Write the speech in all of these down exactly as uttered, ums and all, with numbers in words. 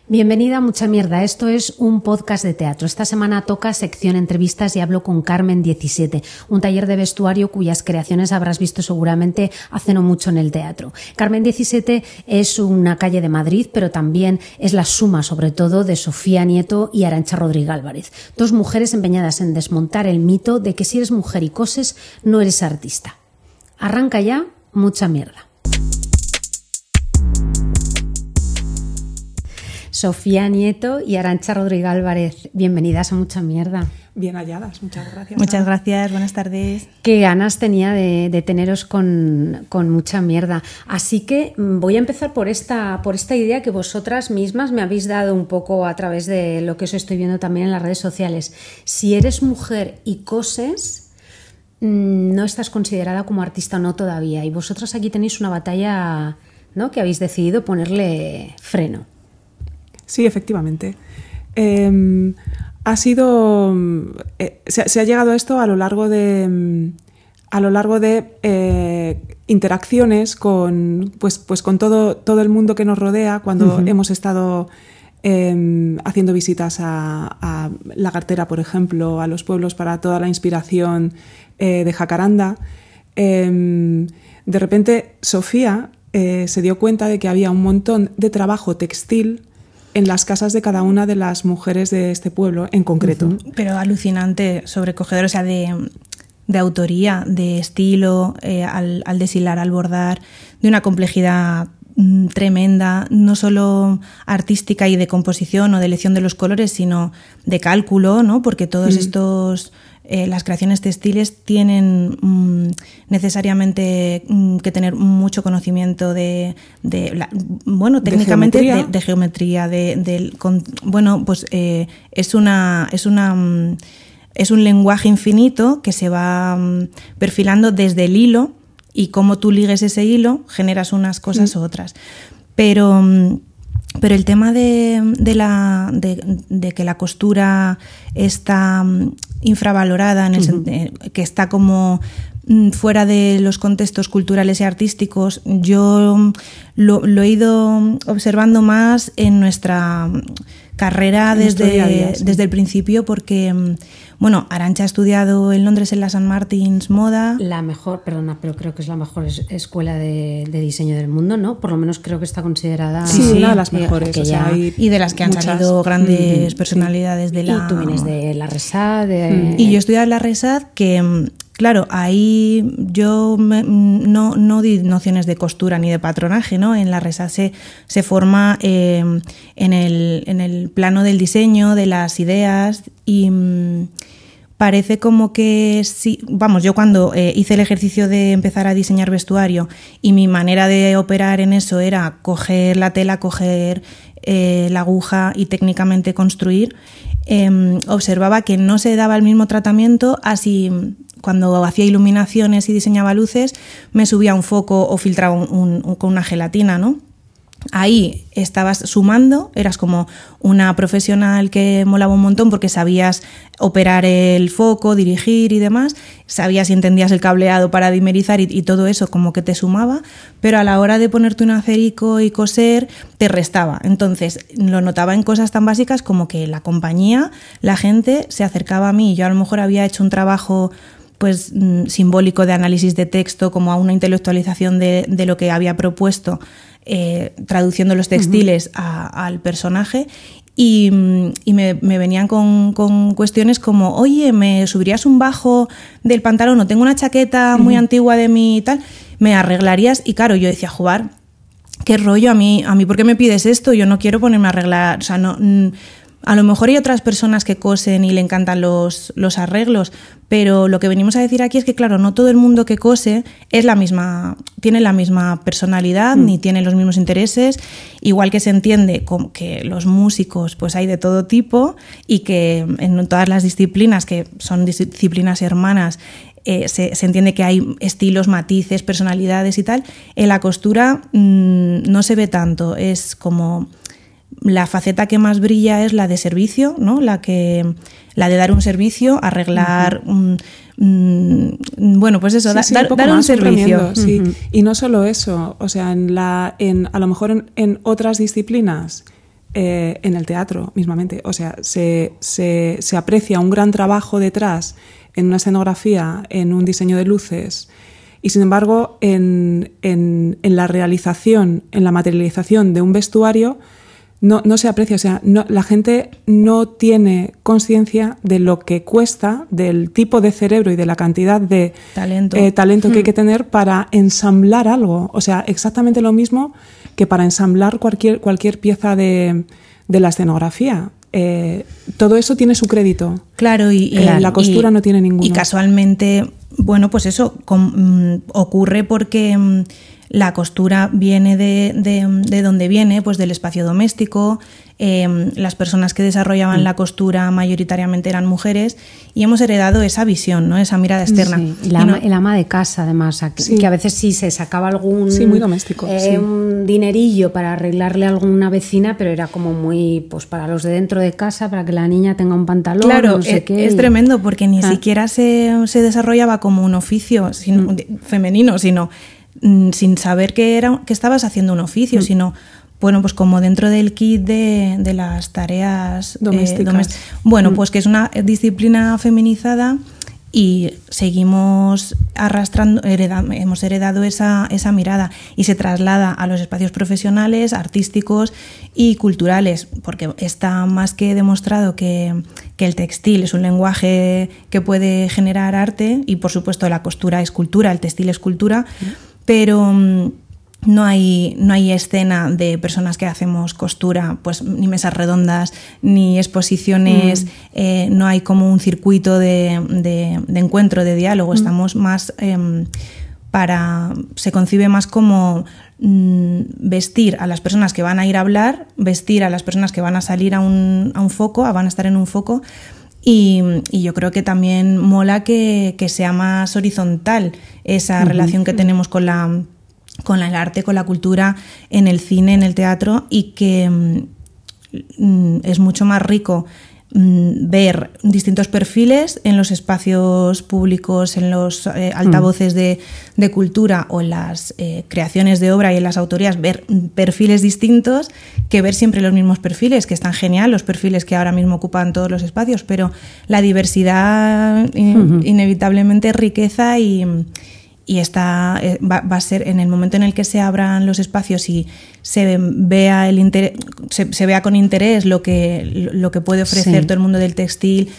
Bienvenida a Mucha Mierda, esto es un podcast de teatro. Esta semana toca sección entrevistas y hablo con Carmen diecisiete, un taller de vestuario cuyas creaciones habrás visto seguramente hace no mucho en el teatro. Carmen diecisiete es una calle de Madrid, pero también es la suma sobre todo de Sofía Nieto y Arantxa Rodríguez Álvarez, dos mujeres empeñadas en desmontar el mito de que si eres mujer y coses no eres artista. Arranca ya Mucha Mierda. Sofía Nieto y Arantxa Rodríguez Álvarez, bienvenidas a Mucha Mierda. Bien halladas, muchas gracias. Muchas gracias, buenas tardes. Qué ganas tenía de, de teneros con, con Mucha Mierda. Así que voy a empezar por esta, por esta idea que vosotras mismas me habéis dado un poco a través de lo que os estoy viendo también en las redes sociales. Si eres mujer y coses, no estás considerada como artista o no todavía. Y vosotras aquí tenéis una batalla, ¿no?, que habéis decidido ponerle freno. Sí, efectivamente. Eh, ha sido, eh, se, se ha llegado a esto a lo largo de, a lo largo de eh, interacciones con, pues, pues con todo, todo el mundo que nos rodea cuando uh-huh. hemos estado eh, haciendo visitas a, a Lagartera, por ejemplo, a los pueblos para toda la inspiración eh, de Jacaranda. Eh, de repente, Sofía eh, se dio cuenta de que había un montón de trabajo textil en las casas de cada una de las mujeres de este pueblo en concreto. Uh-huh. Pero alucinante, sobrecogedor, o sea, de, de autoría, de estilo, eh, al, al deshilar, al bordar, de una complejidad mm, tremenda, no solo artística y de composición o de elección de los colores, sino de cálculo, ¿no? Porque todos uh-huh. estos... Eh, las creaciones textiles tienen mmm, necesariamente mmm, que tener mucho conocimiento de, de la, bueno, técnicamente de geometría, de, de, geometría, de, de con, bueno, pues eh, es una es una mmm, es un lenguaje infinito que se va mmm, perfilando desde el hilo y cómo tú ligues ese hilo generas unas cosas mm. u otras, pero mmm, Pero el tema de, de, la, de, de que la costura está infravalorada, en el, uh-huh. que está como fuera de los contextos culturales y artísticos, yo lo, lo he ido observando más en nuestra carrera desde, día día, sí. desde el principio, porque bueno, Arantxa ha estudiado en Londres en la Saint Martins Moda. La mejor, perdona, pero creo que es la mejor es, escuela de, de diseño del mundo, ¿no? Por lo menos creo que está considerada... Sí, sí, una de las mejores. O sea, hay y de las que han muchas. salido grandes mm, personalidades sí. de la... Y tú vienes de la RESAD. De... Y yo he estudiado en la RESAD que... Claro, ahí yo me, no, no di nociones de costura ni de patronaje, ¿no? En la RESAD se, se forma eh, en, el, en el plano del diseño, de las ideas y mmm, parece como que sí, vamos, yo cuando eh, hice el ejercicio de empezar a diseñar vestuario y mi manera de operar en eso era coger la tela, coger eh, la aguja y técnicamente construir, eh, observaba que no se daba el mismo tratamiento así... Cuando hacía iluminaciones y diseñaba luces, me subía un foco o filtraba un, un, un, con una gelatina, ¿no? Ahí estabas sumando, eras como una profesional que molaba un montón porque sabías operar el foco, dirigir y demás, sabías y entendías el cableado para dimerizar y, y todo eso como que te sumaba, pero a la hora de ponerte un acerico y coser te restaba. Entonces lo notaba en cosas tan básicas como que la compañía, la gente se acercaba a mí y yo a lo mejor había hecho un trabajo pues simbólico de análisis de texto, como a una intelectualización de, de lo que había propuesto, eh, traduciendo los textiles uh-huh. a, al personaje, y, y me, me venían con, con cuestiones como, oye, ¿me subirías un bajo del pantalón? O tengo una chaqueta uh-huh. muy antigua de mí y tal, ¿me arreglarías? Y claro, yo decía, jugar, qué rollo, a mí, a mí, ¿por qué me pides esto? Yo no quiero ponerme a arreglar, o sea, no... A lo mejor hay otras personas que cosen y le encantan los, los arreglos, pero lo que venimos a decir aquí es que, claro, no todo el mundo que cose es la misma, tiene la misma personalidad mm. ni tiene los mismos intereses, igual que se entiende como que los músicos pues hay de todo tipo y que en todas las disciplinas, que son disciplinas hermanas, eh, se, se entiende que hay estilos, matices, personalidades y tal. En la costura mmm, no se ve tanto, es como... La faceta que más brilla es la de servicio, ¿no? La que la de dar un servicio, arreglar, uh-huh. um, um, bueno, pues eso, sí, da, sí, dar, un, dar un servicio. Sí. Uh-huh. Y no solo eso, o sea, en la, en, a lo mejor en, en otras disciplinas eh, en el teatro mismamente. O sea, se, se, se aprecia un gran trabajo detrás en una escenografía, en un diseño de luces, y sin embargo en, en, en la realización, en la materialización de un vestuario no, no se aprecia. O sea, no, la gente no tiene conciencia de lo que cuesta, del tipo de cerebro y de la cantidad de talento, eh, talento que mm. hay que tener para ensamblar algo. O sea, exactamente lo mismo que para ensamblar cualquier, cualquier pieza de, de la escenografía. Eh, todo eso tiene su crédito. Claro, y, y eh, la costura y, no tiene ninguno. Y casualmente, bueno, pues eso com, mm, ocurre porque mm, la costura viene de, de, de donde viene, pues del espacio doméstico. Eh, las personas que desarrollaban mm. la costura mayoritariamente eran mujeres y hemos heredado esa visión, ¿no? Esa mirada externa. Sí. Y la, y no, ama, el ama de casa, además, que, sí. que a veces sí se sacaba algún sí, muy doméstico, eh, sí. un dinerillo para arreglarle a alguna vecina, pero era como muy pues para los de dentro de casa, para que la niña tenga un pantalón. Claro, no sé es, qué. es tremendo porque ni ah. siquiera se, se desarrollaba como un oficio sino, mm. femenino, sino mm, sin saber que, era, que estabas haciendo un oficio, mm. sino... Bueno, pues como dentro del kit de, de las tareas domésticas. Eh, domest- bueno, mm. pues que es una disciplina feminizada y seguimos arrastrando, hereda- hemos heredado esa, esa mirada y se traslada a los espacios profesionales, artísticos y culturales, porque está más que demostrado que, que el textil es un lenguaje que puede generar arte y por supuesto la costura es cultura, el textil es cultura, mm. pero... No hay, no hay escena de personas que hacemos costura, pues ni mesas redondas, ni exposiciones, mm. eh, no hay como un circuito de, de, de encuentro, de diálogo. Mm. Estamos más eh, para. Se concibe más como mm, vestir a las personas que van a ir a hablar, vestir a las personas que van a salir a un, a un foco, van a estar en un foco. Y, y yo creo que también mola que, que sea más horizontal esa mm. relación que tenemos con la. con el arte, con la cultura, en el cine, en el teatro, y que mm, es mucho más rico mm, ver distintos perfiles en los espacios públicos, en los eh, altavoces mm. de, de cultura o en las eh, creaciones de obra y en las autorías, ver perfiles distintos que ver siempre los mismos perfiles, que están genial, los perfiles que ahora mismo ocupan todos los espacios, pero la diversidad in, mm-hmm. inevitablemente es riqueza y... Y está, va, va a ser en el momento en el que se abran los espacios y se vea, el interés, se, se vea con interés lo que, lo que puede ofrecer sí. todo el mundo del textil,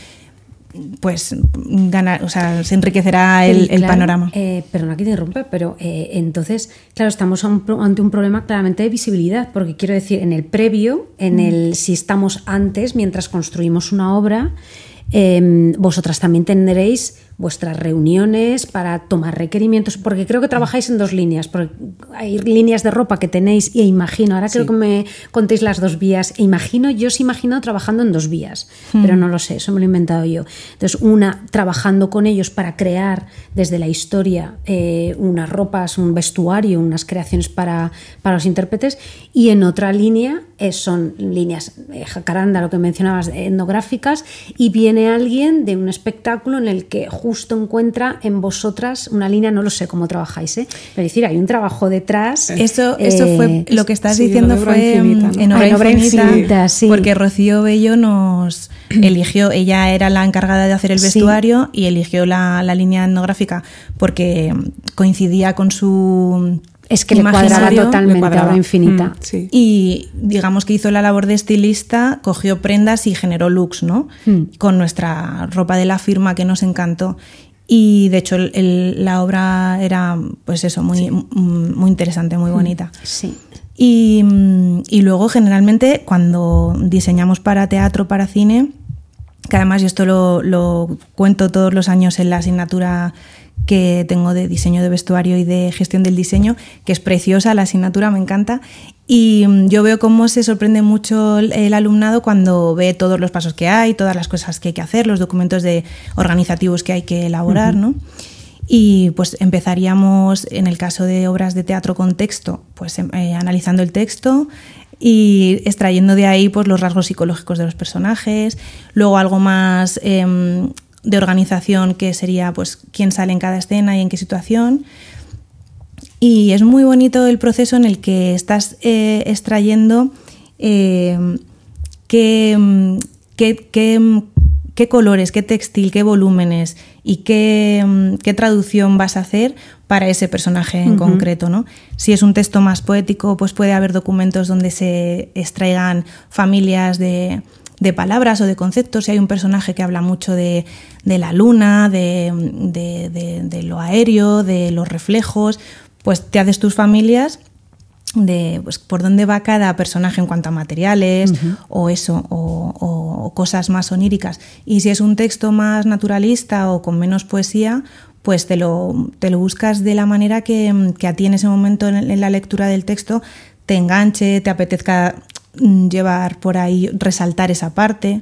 pues ganar, o sea, se enriquecerá el, claro, el panorama. Eh, perdona que te interrumpa, pero eh, entonces, claro, estamos ante un problema claramente de visibilidad, porque quiero decir, en el previo, en mm. el si estamos antes, mientras construimos una obra, eh, vosotras también tendréis vuestras reuniones para tomar requerimientos, porque creo que trabajáis en dos líneas, porque hay líneas de ropa que tenéis y imagino, ahora sí. creo que me contéis las dos vías, e imagino, yo os imagino trabajando en dos vías, hmm. pero no lo sé, eso me lo he inventado yo. Entonces, una, trabajando con ellos para crear desde la historia eh, unas ropas, un vestuario, unas creaciones para, para los intérpretes, y en otra línea eh, son líneas eh, jacaranda, lo que mencionabas, etnográficas, y viene alguien de un espectáculo en el que justo encuentra en vosotras una línea, no lo sé cómo trabajáis, ¿eh? Pero es decir, hay un trabajo detrás. Eso, eh, eso fue, lo que estás sí, diciendo fue infinita, ¿no? en Obra, ah, en obra Infinita, infinita sí. porque Rocío Bello nos eligió, ella era la encargada de hacer el vestuario sí. y eligió la, la línea etnográfica porque coincidía con su... Es que le cuadraba totalmente a Obra Infinita. Mm, sí. Y digamos que hizo la labor de estilista, cogió prendas y generó looks, ¿no? Mm. Con nuestra ropa de la firma que nos encantó. Y de hecho el, el, la obra era, pues eso, muy, sí. muy interesante, muy bonita. Sí. Y, y luego generalmente cuando diseñamos para teatro, para cine, que además yo esto lo, lo cuento todos los años en la asignatura que tengo de diseño de vestuario y de gestión del diseño, que es preciosa, la asignatura me encanta, y yo veo cómo se sorprende mucho el alumnado cuando ve todos los pasos que hay, todas las cosas que hay que hacer, los documentos de organizativos que hay que elaborar, uh-huh. ¿no? Y pues empezaríamos, en el caso de obras de teatro con texto, pues eh, analizando el texto y extrayendo de ahí pues los rasgos psicológicos de los personajes, luego algo más... Eh, de organización, que sería pues quién sale en cada escena y en qué situación. Y es muy bonito el proceso en el que estás eh, extrayendo eh, qué, qué, qué, qué colores, qué textil, qué volúmenes y qué, qué traducción vas a hacer para ese personaje en uh-huh. concreto, ¿no? Si es un texto más poético, pues puede haber documentos donde se extraigan familias de, de palabras o de conceptos. Si hay un personaje que habla mucho de, de la luna, de, de, de, de lo aéreo, de los reflejos, pues te haces tus familias de pues, por dónde va cada personaje en cuanto a materiales uh-huh. o eso, o, o, o cosas más oníricas. Y si es un texto más naturalista o con menos poesía, pues te lo, te lo buscas de la manera que, que a ti en ese momento en, en la lectura del texto te enganche, te apetezca llevar por ahí, resaltar esa parte.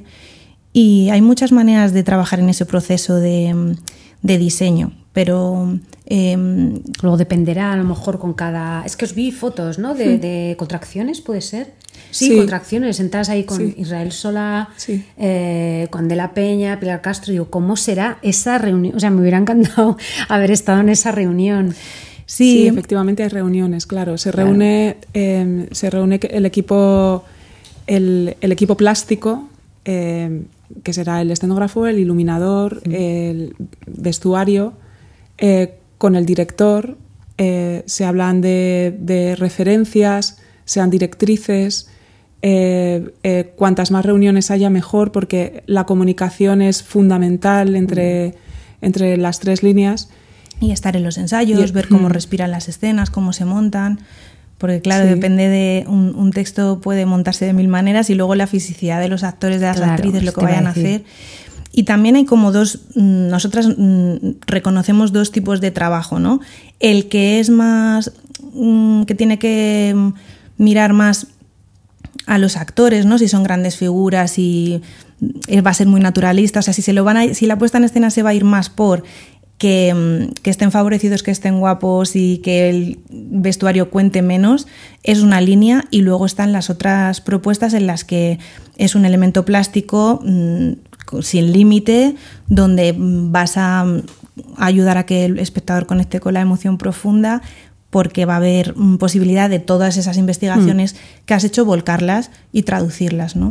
Y hay muchas maneras de trabajar en ese proceso de, de diseño, pero... Eh, Luego dependerá a lo mejor con cada... Es que os vi fotos, ¿no? De, de contracciones, ¿puede ser? Sí, sí, contracciones, sentadas ahí con sí. Israel Solá, sí. eh, con De la Peña, Pilar Castro. Digo, ¿cómo será esa reunión? O sea, me hubiera encantado haber estado en esa reunión. Sí, sí efectivamente hay reuniones, claro. Se claro. reúne, eh, se reúne el equipo, el, el equipo plástico, eh, que será el escenógrafo, el iluminador, mm. el vestuario, eh, con el director, eh, se hablan de, de referencias, sean directrices, eh, eh, cuantas más reuniones haya mejor, porque la comunicación es fundamental entre, mm. entre las tres líneas. Y estar en los ensayos, y, ver cómo mm. respiran las escenas, cómo se montan, porque claro, sí. depende de un, un texto puede montarse de mil maneras y luego la fisicidad de los actores, de las claro, actrices, lo que vayan a, a hacer. Y también hay como dos, nosotras reconocemos dos tipos de trabajo, ¿no? El que es más, que tiene que mirar más a los actores, ¿no? Si son grandes figuras y va a ser muy naturalista, o sea, si se lo van a, si la puesta en escena se va a ir más por que, que estén favorecidos, que estén guapos y que el vestuario cuente menos, es una línea. Y luego están las otras propuestas en las que es un elemento plástico mmm, sin límite, donde vas a ayudar a que el espectador conecte con la emoción profunda, porque va a haber posibilidad de todas esas investigaciones mm. que has hecho volcarlas y traducirlas, ¿no?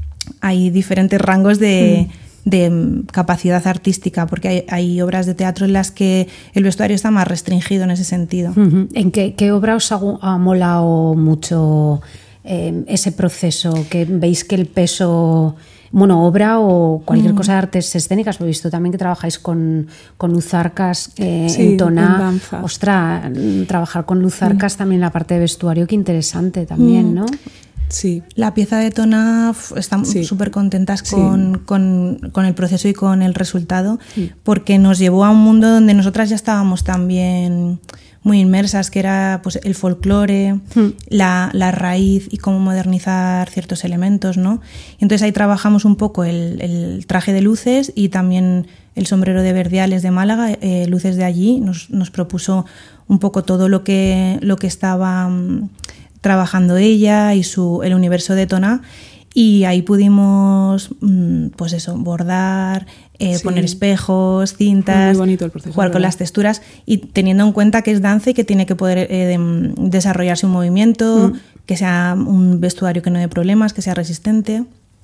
Hay diferentes rangos de, mm. de capacidad artística, porque hay, hay obras de teatro en las que el vestuario está más restringido en ese sentido. Mm-hmm. ¿En qué, qué obra os ha, ha molado mucho eh, ese proceso? Que veis que el peso... Bueno, obra o cualquier mm. cosa de artes escénicas, lo he visto también que trabajáis con, con luzarcas eh, sí, en Toná. Ostras, trabajar con luzarcas mm. también la parte de vestuario, qué interesante también, mm. ¿no? Sí. La pieza de Toná, estamos súper sí. contentas con, sí. con, con el proceso y con el resultado, sí. porque nos llevó a un mundo donde nosotras ya estábamos también muy inmersas, que era pues el folclore, mm. la, la raíz y cómo modernizar ciertos elementos, ¿no? Y entonces ahí trabajamos un poco el, el traje de luces y también el sombrero de Verdiales de Málaga, eh, Luces de allí, nos, nos propuso un poco todo lo que, lo que estaba um, trabajando ella y su, el universo de Toná, y ahí pudimos um, pues eso, bordar, Eh, sí. poner espejos, cintas, muy bonito el proceso, jugar con las texturas, y teniendo en cuenta que es danza y que tiene que poder eh, de, desarrollarse un movimiento, mm. que sea un vestuario que no dé problemas, que sea resistente.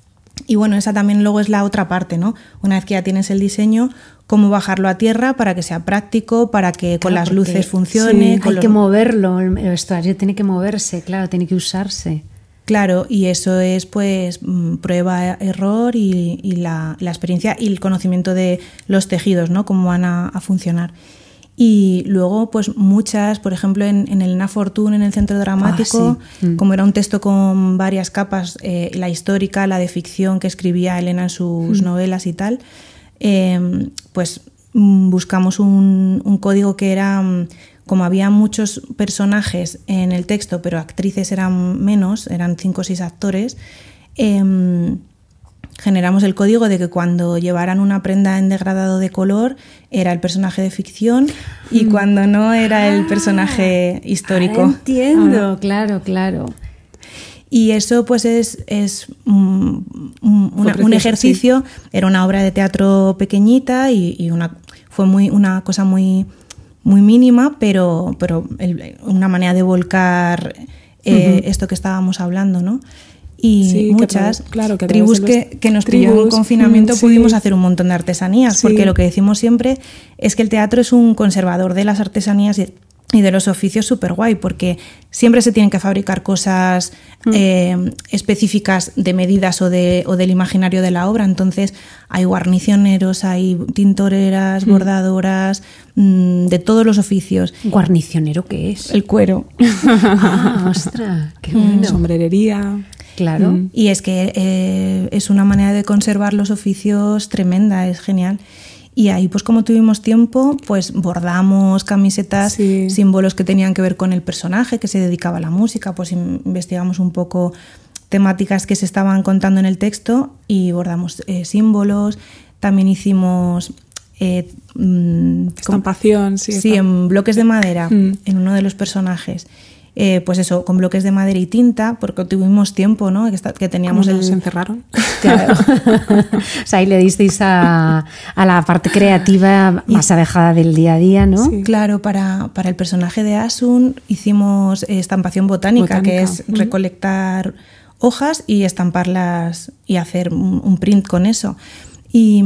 Y bueno, esa también luego es la otra parte, ¿no? Una vez que ya tienes el diseño, cómo bajarlo a tierra para que sea práctico, para que claro, con las luces funcione. Sí, con hay los... que moverlo, el vestuario tiene que moverse, claro, tiene que usarse. Claro, y eso es pues prueba, error y, y la, la experiencia y el conocimiento de los tejidos, ¿no? Cómo van a, a funcionar. Y luego, pues muchas, por ejemplo, en, en el Na Fortune, en el Centro Dramático, ah, sí. mm. como era un texto con varias capas, eh, la histórica, la de ficción que escribía Elena en sus mm. novelas y tal, eh, pues buscamos un, un código que era... Como había muchos personajes en el texto, pero actrices eran menos, eran cinco o seis actores, eh, generamos el código de que cuando llevaran una prenda en degradado de color era el personaje de ficción y cuando no era el personaje histórico. Ah, entiendo, ah. claro, claro. Y eso pues es, es un, un, una, precioso, un ejercicio, sí. Era una obra de teatro pequeñita y, y una, fue muy, una cosa muy... muy mínima, pero, pero el, una manera de volcar eh, uh-huh. esto que estábamos hablando, ¿no? y sí, muchas que, claro, que tribus que, que nos tribus, pilló en confinamiento, sí. pudimos hacer un montón de artesanías, sí. porque lo que decimos siempre es que el teatro es un conservador de las artesanías y, y de los oficios súper guay, porque siempre se tienen que fabricar cosas mm. eh, específicas de medidas o, de, o del imaginario de la obra. Entonces hay guarnicioneros, hay tintoreras, mm. bordadoras, mmm, de todos los oficios. ¿Guarnicionero qué es? El cuero. Ah, ostras, qué bueno. Sombrerería. Claro. Mm. Y es que eh, es una manera de conservar los oficios tremenda, es genial. Y ahí, pues como tuvimos tiempo, pues bordamos camisetas, sí. símbolos que tenían que ver con el personaje que se dedicaba a la música, pues investigamos un poco temáticas que se estaban contando en el texto y bordamos eh, símbolos. También hicimos eh, estampación, sí, sí, en bloques de madera, mm. en uno de los personajes. Eh, pues eso, con bloques de madera y tinta, porque tuvimos tiempo, ¿no? Que, está, que teníamos ¿Cómo el... se encerraron? Claro. O sea, ahí le disteis a, a la parte creativa más alejada del día a día, ¿no? Sí. Claro, para, para el personaje de Asun hicimos estampación botánica, botánica. que es mm. recolectar hojas y estamparlas y hacer un, un print con eso. Y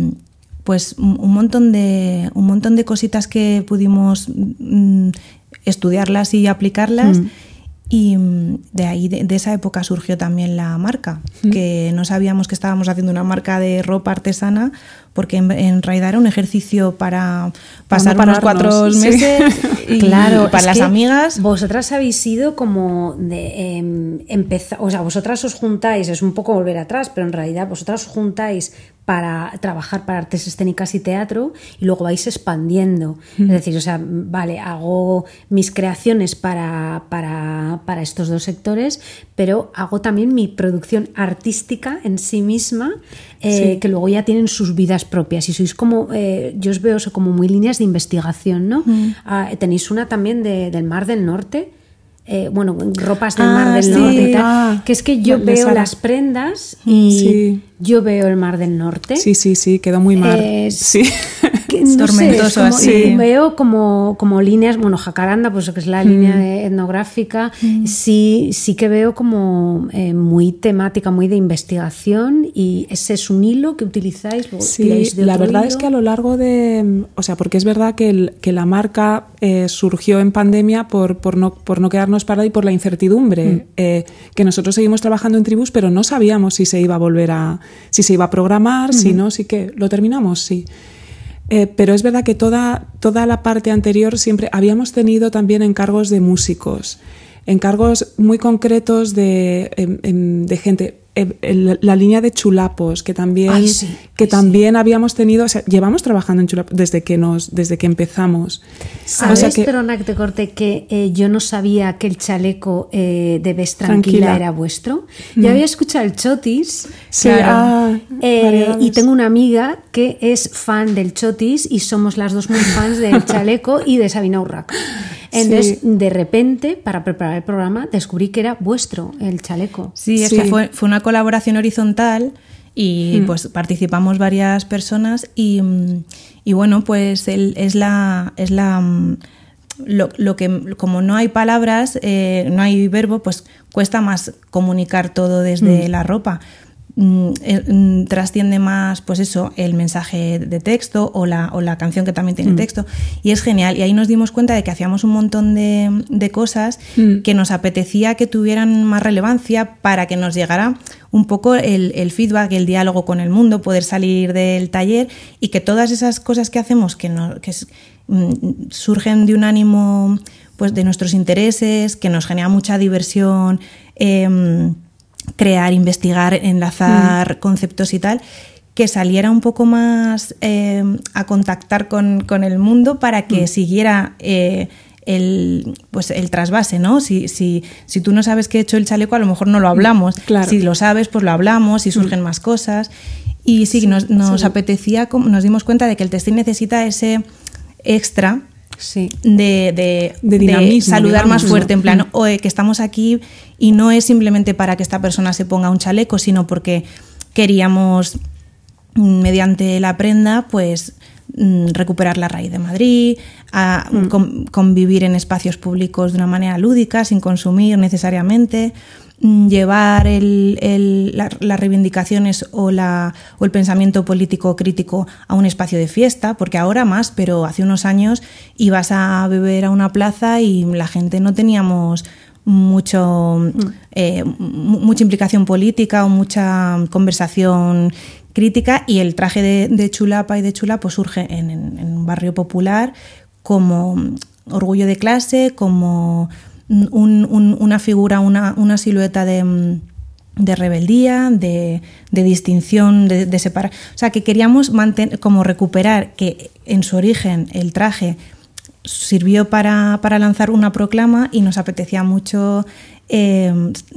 pues un montón de, un montón de cositas que pudimos... Mm, estudiarlas y aplicarlas mm. y de ahí de, de esa época surgió también la marca, mm. que no sabíamos que estábamos haciendo una marca de ropa artesana porque en, en realidad era un ejercicio para pasar para unos cuatro meses sí. y claro, para las amigas. Vosotras habéis sido como de eh, empezar, o sea, vosotras os juntáis, es un poco volver atrás, pero en realidad vosotras os juntáis para trabajar para artes escénicas y teatro y luego vais expandiendo. Mm. Es decir, o sea, vale, hago mis creaciones para, para, para estos dos sectores, pero hago también mi producción artística en sí misma, eh, sí. que luego ya tienen sus vidas propias y sois como, eh, yo os veo como muy líneas de investigación, ¿no? Mm. Ah, tenéis una también de, del Mar del Norte. Eh, bueno, ropas del ah, Mar del sí. Norte y tal, ah, que es que yo veo Sara. las prendas y sí. yo veo el Mar del Norte. Sí, sí, sí, quedó muy mar. Eh, sí. Que, no tormentoso sé, como, así. Veo como, como líneas, bueno, jacaranda, pues que es la mm. línea de etnográfica, mm. sí, sí que veo como eh, muy temática, muy de investigación y ese es un hilo que utilizáis. Sí, de la verdad hilo. es que a lo largo de, o sea, porque es verdad que, el, que la marca eh, surgió en pandemia por, por, no, por no quedarnos parada y por la incertidumbre, mm. eh, que nosotros seguimos trabajando en tribus, pero no sabíamos si se iba a volver a, si se iba a programar, mm. si no, sí que lo terminamos, sí. Eh, pero es verdad que toda, toda la parte anterior siempre habíamos tenido también encargos de músicos, encargos muy concretos de, de, de gente. La línea de chulapos que también ay, sí, que ay, también sí. habíamos tenido, o sea, llevamos trabajando en chulapos desde que nos desde que empezamos. ¿Sabes, o sea que, perdona que te corte, que eh, yo no sabía que el chaleco eh, de Ves Tranquila, Tranquila era vuestro? Mm. Yo había escuchado el Chotis, sí, claro, ah, eh, y tengo una amiga que es fan del Chotis y somos las dos muy fans del chaleco y de Sabina Urraca. Entonces, sí. de repente, para preparar el programa, descubrí que era vuestro el chaleco. Sí, es sí. que fue, fue una colaboración horizontal y mm. pues participamos varias personas y, y bueno, pues el, es la... Es la Lo, lo que como no hay palabras, eh, no hay verbo, pues cuesta más comunicar todo desde mm. la ropa. Mm, eh, trasciende más, pues eso, el mensaje de texto o la, o la canción que también tiene mm. texto, y es genial. Y ahí nos dimos cuenta de que hacíamos un montón de, de cosas mm. que nos apetecía que tuvieran más relevancia para que nos llegara un poco el, el feedback, el diálogo con el mundo, poder salir del taller y que todas esas cosas que hacemos que, no, que es, mm, surgen de un ánimo pues de nuestros intereses, que nos genera mucha diversión, eh, crear, investigar, enlazar mm. conceptos y tal, que saliera un poco más eh, a contactar con, con el mundo para que mm. siguiera eh, el, pues el trasvase, ¿no? Si, si, si tú no sabes que he hecho el chaleco, a lo mejor no lo hablamos. Claro. Si lo sabes, pues lo hablamos y surgen mm. más cosas. Y sí, sí nos, nos sí. apetecía, nos dimos cuenta de que el textil necesita ese extra sí. de, de, de, dinamismo, de saludar digamos, más fuerte, ¿no? en plan, oye, que estamos aquí y no es simplemente para que esta persona se ponga un chaleco, sino porque queríamos, mediante la prenda, pues recuperar la raíz de Madrid, a mm. con, convivir en espacios públicos de una manera lúdica, sin consumir necesariamente. llevar el, el, la, las reivindicaciones o, la, o el pensamiento político crítico a un espacio de fiesta, porque ahora más, pero hace unos años ibas a beber a una plaza y la gente no teníamos mucho, eh, mucha implicación política o mucha conversación crítica, y el traje de, de chulapa y de chula pues surge en, en, en un barrio popular como orgullo de clase, como Un, un, una figura, una, una silueta de, de rebeldía, de, de distinción, de, de separar. O sea, que queríamos mantener, como recuperar que en su origen el traje sirvió para, para lanzar una proclama, y nos apetecía mucho eh,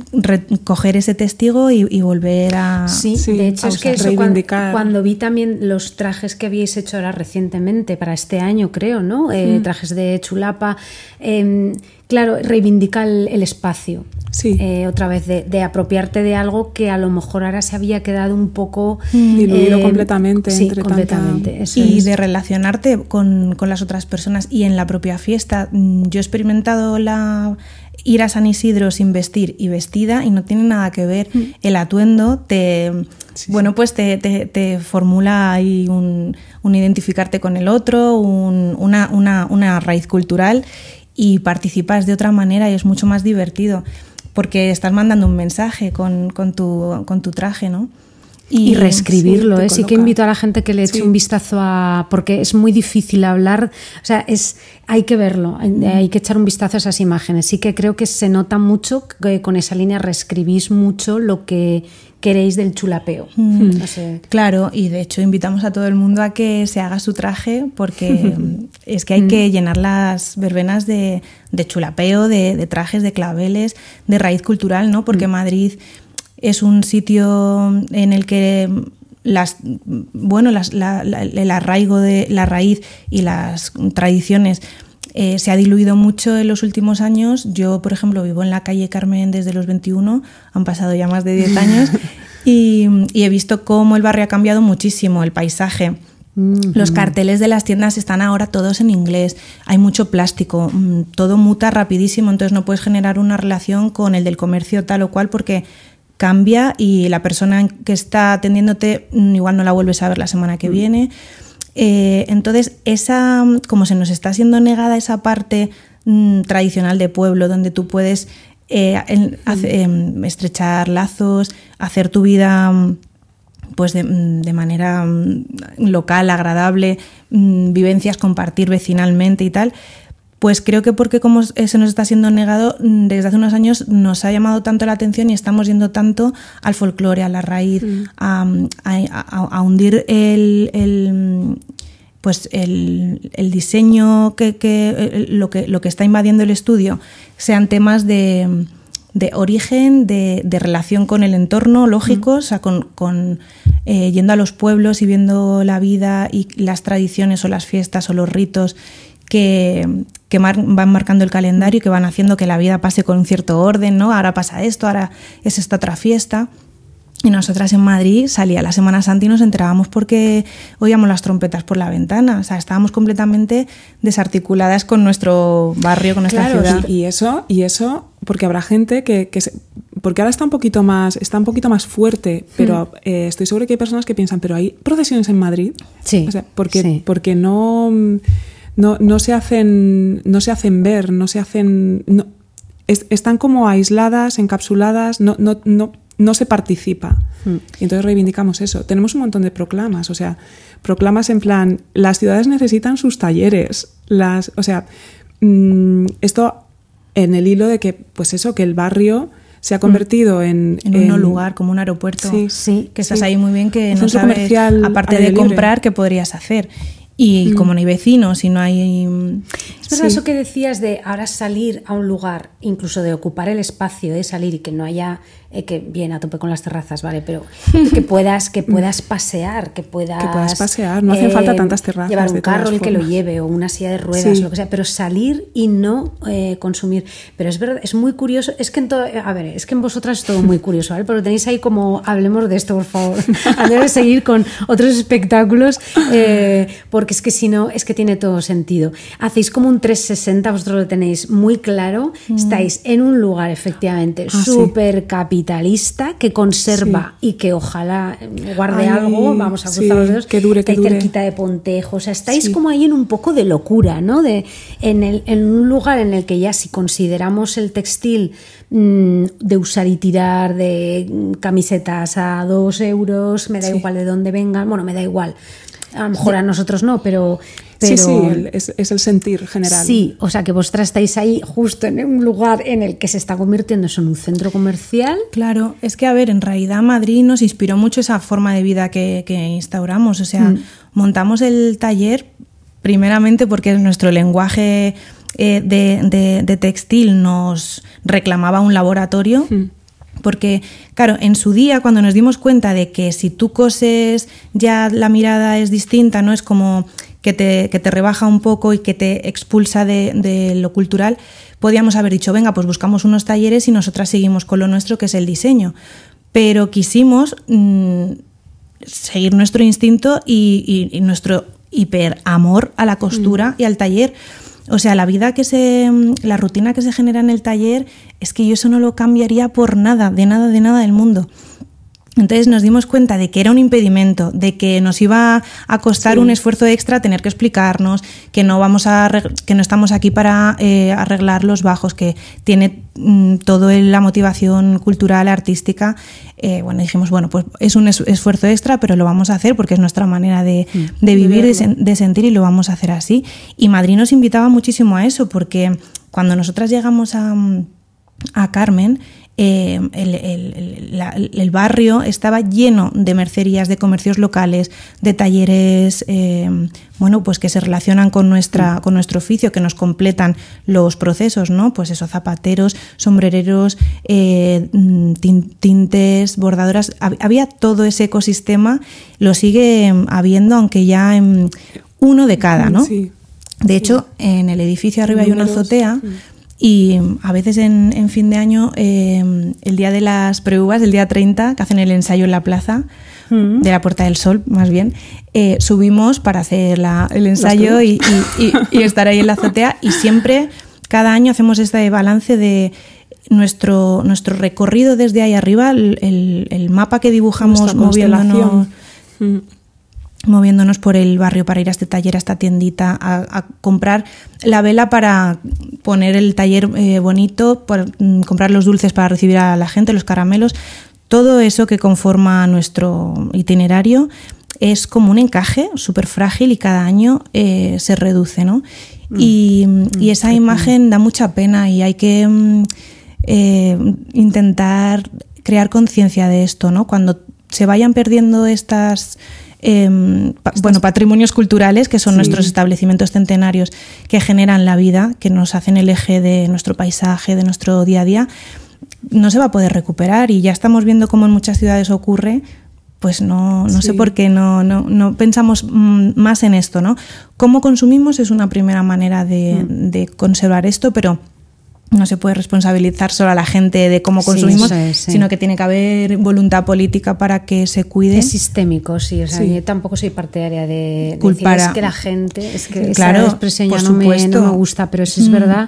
recoger ese testigo y, y volver a Sí, sí, de hecho es que eso cuando, cuando vi también los trajes que habíais hecho ahora recientemente, para este año creo, ¿no? Eh, mm. Trajes de chulapa, eh, claro, reivindica el, el espacio. Sí. Eh, otra vez, de, de apropiarte de algo que a lo mejor ahora se había quedado un poco mm. diluido eh, completamente. Sí, entre completamente. Tanta... Eso y es. De relacionarte con, con las otras personas y en la propia fiesta. Yo he experimentado la... ir a San Isidro sin vestir y vestida, y no tiene nada que ver. Mm. El atuendo te, sí, bueno, pues te, te, te formula ahí un, un identificarte con el otro, un, una, una, una raíz cultural, y participas de otra manera y es mucho más divertido porque estás mandando un mensaje con, con, tu, con tu traje, ¿no? Y, y reescribirlo, sí, ¿eh? Sí que invito a la gente que le eche sí. un vistazo a... porque es muy difícil hablar, o sea, es hay que verlo, hay, hay que echar un vistazo a esas imágenes. Sí que creo que se nota mucho que con esa línea reescribís mucho lo que queréis del chulapeo. Mm. No sé. Claro, y de hecho invitamos a todo el mundo a que se haga su traje, porque es que hay que llenar las verbenas de, de chulapeo, de, de trajes, de claveles, de raíz cultural, ¿no? Porque mm. Madrid... es un sitio en el que las, bueno, las, la, la, el arraigo de la raíz y las tradiciones eh, se ha diluido mucho en los últimos años. Yo, por ejemplo, vivo en la calle Carmen desde los veintiuno, han pasado ya más de diez años, y, y he visto cómo el barrio ha cambiado muchísimo, el paisaje. Mm-hmm. Los carteles de las tiendas están ahora todos en inglés, hay mucho plástico, todo muta rapidísimo, entonces no puedes generar una relación con el del comercio tal o cual porque cambia y la persona que está atendiéndote igual no la vuelves a ver la semana que mm. viene. Eh, entonces, esa, como se nos está siendo negada esa parte mm, tradicional de pueblo donde tú puedes eh, en, hace, eh, estrechar lazos, hacer tu vida pues de, de manera local, agradable, mm, vivencias, compartir vecinalmente y tal. Pues creo que porque como se nos está siendo negado, desde hace unos años nos ha llamado tanto la atención y estamos yendo tanto al folclore, a la raíz, mm. a, a, a hundir el, el, pues el, el diseño, que, que, lo que lo que está invadiendo el estudio, sean temas de, de origen, de, de relación con el entorno lógico, mm. o sea, con, con eh, yendo a los pueblos y viendo la vida y las tradiciones o las fiestas o los ritos que, que mar, van marcando el calendario y que van haciendo que la vida pase con un cierto orden, ¿no? Ahora pasa esto, ahora es esta otra fiesta. Y nosotras en Madrid salía la Semana Santa y nos enterábamos porque oíamos las trompetas por la ventana. O sea, estábamos completamente desarticuladas con nuestro barrio, con nuestra claro, ciudad. Y eso, y eso, porque habrá gente que, que se, porque ahora está un poquito más, está un poquito más fuerte, pero mm. eh, estoy segura que hay personas que piensan, pero hay procesiones en Madrid. Sí. O sea, porque, sí. porque no, no, no se hacen, no se hacen ver, no se hacen, no, es, están como aisladas, encapsuladas, no, no, no. no se participa. Mm. Y entonces reivindicamos eso. Tenemos un montón de proclamas, o sea, proclamas en plan, las ciudades necesitan sus talleres, las, o sea, mmm, esto en el hilo de que, pues eso, que el barrio se ha convertido mm. en... En un en, lugar, como un aeropuerto. Sí, sí. Que estás sí. ahí muy bien, que un no sabes, comercial aparte de comprar, libre. ¿Qué podrías hacer? Y mm. como no hay vecinos y no hay... Es verdad sí. eso que decías de ahora salir a un lugar, incluso de ocupar el espacio, de salir y que no haya... Eh, que bien, a tope con las terrazas, vale, pero que puedas, que puedas pasear, que puedas... Que puedas pasear, no hacen eh, falta tantas terrazas. Llevar un de carro el formas. que lo lleve o una silla de ruedas, sí. lo que sea, pero salir y no eh, consumir. Pero es verdad, es muy curioso, es que en todo, a ver, es que en vosotras es todo muy curioso, ¿vale? Pero tenéis ahí como, hablemos de esto, por favor, antes de seguir con otros espectáculos, eh, porque porque es que si no, es que tiene todo sentido. Hacéis como un trescientos sesenta, vosotros lo tenéis muy claro, mm. estáis en un lugar efectivamente ah, súper sí. capitalista que conserva sí. y que ojalá guarde Ay, algo, vamos a cruzar sí, los dedos, que dure, que estáis dure. cerquita de Pontejo, o sea, estáis sí. como ahí en un poco de locura, ¿no? De, en, el, en un lugar en el que ya si consideramos el textil mmm, de usar y tirar, de camisetas a dos euros, me da sí. igual de dónde vengan, bueno, me da igual. A lo mejor a nosotros no, pero... pero sí, sí, el, es, es el sentir general. Sí, o sea que vosotras estáis ahí justo en un lugar en el que se está convirtiendo eso en un centro comercial. Claro, es que a ver, en realidad Madrid nos inspiró mucho esa forma de vida que, que instauramos. O sea, mm. montamos el taller primeramente porque nuestro lenguaje eh, de, de, de textil nos reclamaba un laboratorio. Mm. Porque, claro, en su día, cuando nos dimos cuenta de que si tú coses ya la mirada es distinta, ¿no? Es como que te, que te rebaja un poco y que te expulsa de, de lo cultural, podíamos haber dicho, venga, pues buscamos unos talleres y nosotras seguimos con lo nuestro, que es el diseño. Pero quisimos mmm, seguir nuestro instinto y, y, y nuestro hiperamor a la costura mm. y al taller. O sea, la vida que se, la rutina que se genera en el taller, es que yo eso no lo cambiaría por nada, de nada, de nada del mundo. Entonces nos dimos cuenta de que era un impedimento, de que nos iba a costar sí. un esfuerzo extra tener que explicarnos, que no vamos a que no estamos aquí para eh, arreglar los bajos, que tiene mm, toda la motivación cultural, artística. Eh, bueno, dijimos, bueno, pues es un es- esfuerzo extra, pero lo vamos a hacer porque es nuestra manera de, mm, de vivir, de, sen- de sentir, y lo vamos a hacer así. Y Madrid nos invitaba muchísimo a eso, porque cuando nosotras llegamos a, a Carmen, Eh, el, el, la, el barrio estaba lleno de mercerías, de comercios locales, de talleres eh, bueno, pues que se relacionan con nuestra, con nuestro oficio, que nos completan los procesos, ¿no? Pues eso, zapateros, sombrereros, eh, tintes, bordadoras. Había todo ese ecosistema, lo sigue habiendo, aunque ya en uno de cada, ¿no? Sí. De hecho, sí. en el edificio arriba hay una azotea. Sí. Y a veces en, en fin de año, eh, el día de las preuvas, el día treinta, que hacen el ensayo en la plaza, mm. de la Puerta del Sol, más bien, eh, subimos para hacer la, el ensayo y, y, y, y estar ahí en la azotea. Y siempre, cada año, hacemos este balance de nuestro, nuestro recorrido desde ahí arriba, el, el, el mapa que dibujamos moviéndonos... Mm. moviéndonos por el barrio para ir a este taller, a esta tiendita, a, a comprar la vela para poner el taller eh, bonito, por, mm, comprar los dulces para recibir a la gente, los caramelos. Todo eso que conforma nuestro itinerario es como un encaje súper frágil y cada año eh, se reduce, ¿no? Mm. Y, mm, y esa imagen da mucha pena y hay que mm, eh, intentar crear conciencia de esto, ¿no? Cuando se vayan perdiendo estas... Eh, pa, bueno, patrimonios culturales, que son sí. nuestros establecimientos centenarios que generan la vida, que nos hacen el eje de nuestro paisaje, de nuestro día a día, no se va a poder recuperar. Y ya estamos viendo cómo en muchas ciudades ocurre, pues no, no sí. sé por qué no, no, no pensamos mm, más en esto, ¿no? Cómo consumimos es una primera manera de, mm. de conservar esto, pero no se puede responsabilizar solo a la gente de cómo consumimos, sí, sí, sí. sino que tiene que haber voluntad política para que se cuide. Es sistémico, sí. O sea, sí. yo tampoco soy partidaria de culpar decir, es que la gente, es que sí, esa claro, expresión ya no me, no me gusta, pero sí es mm. verdad.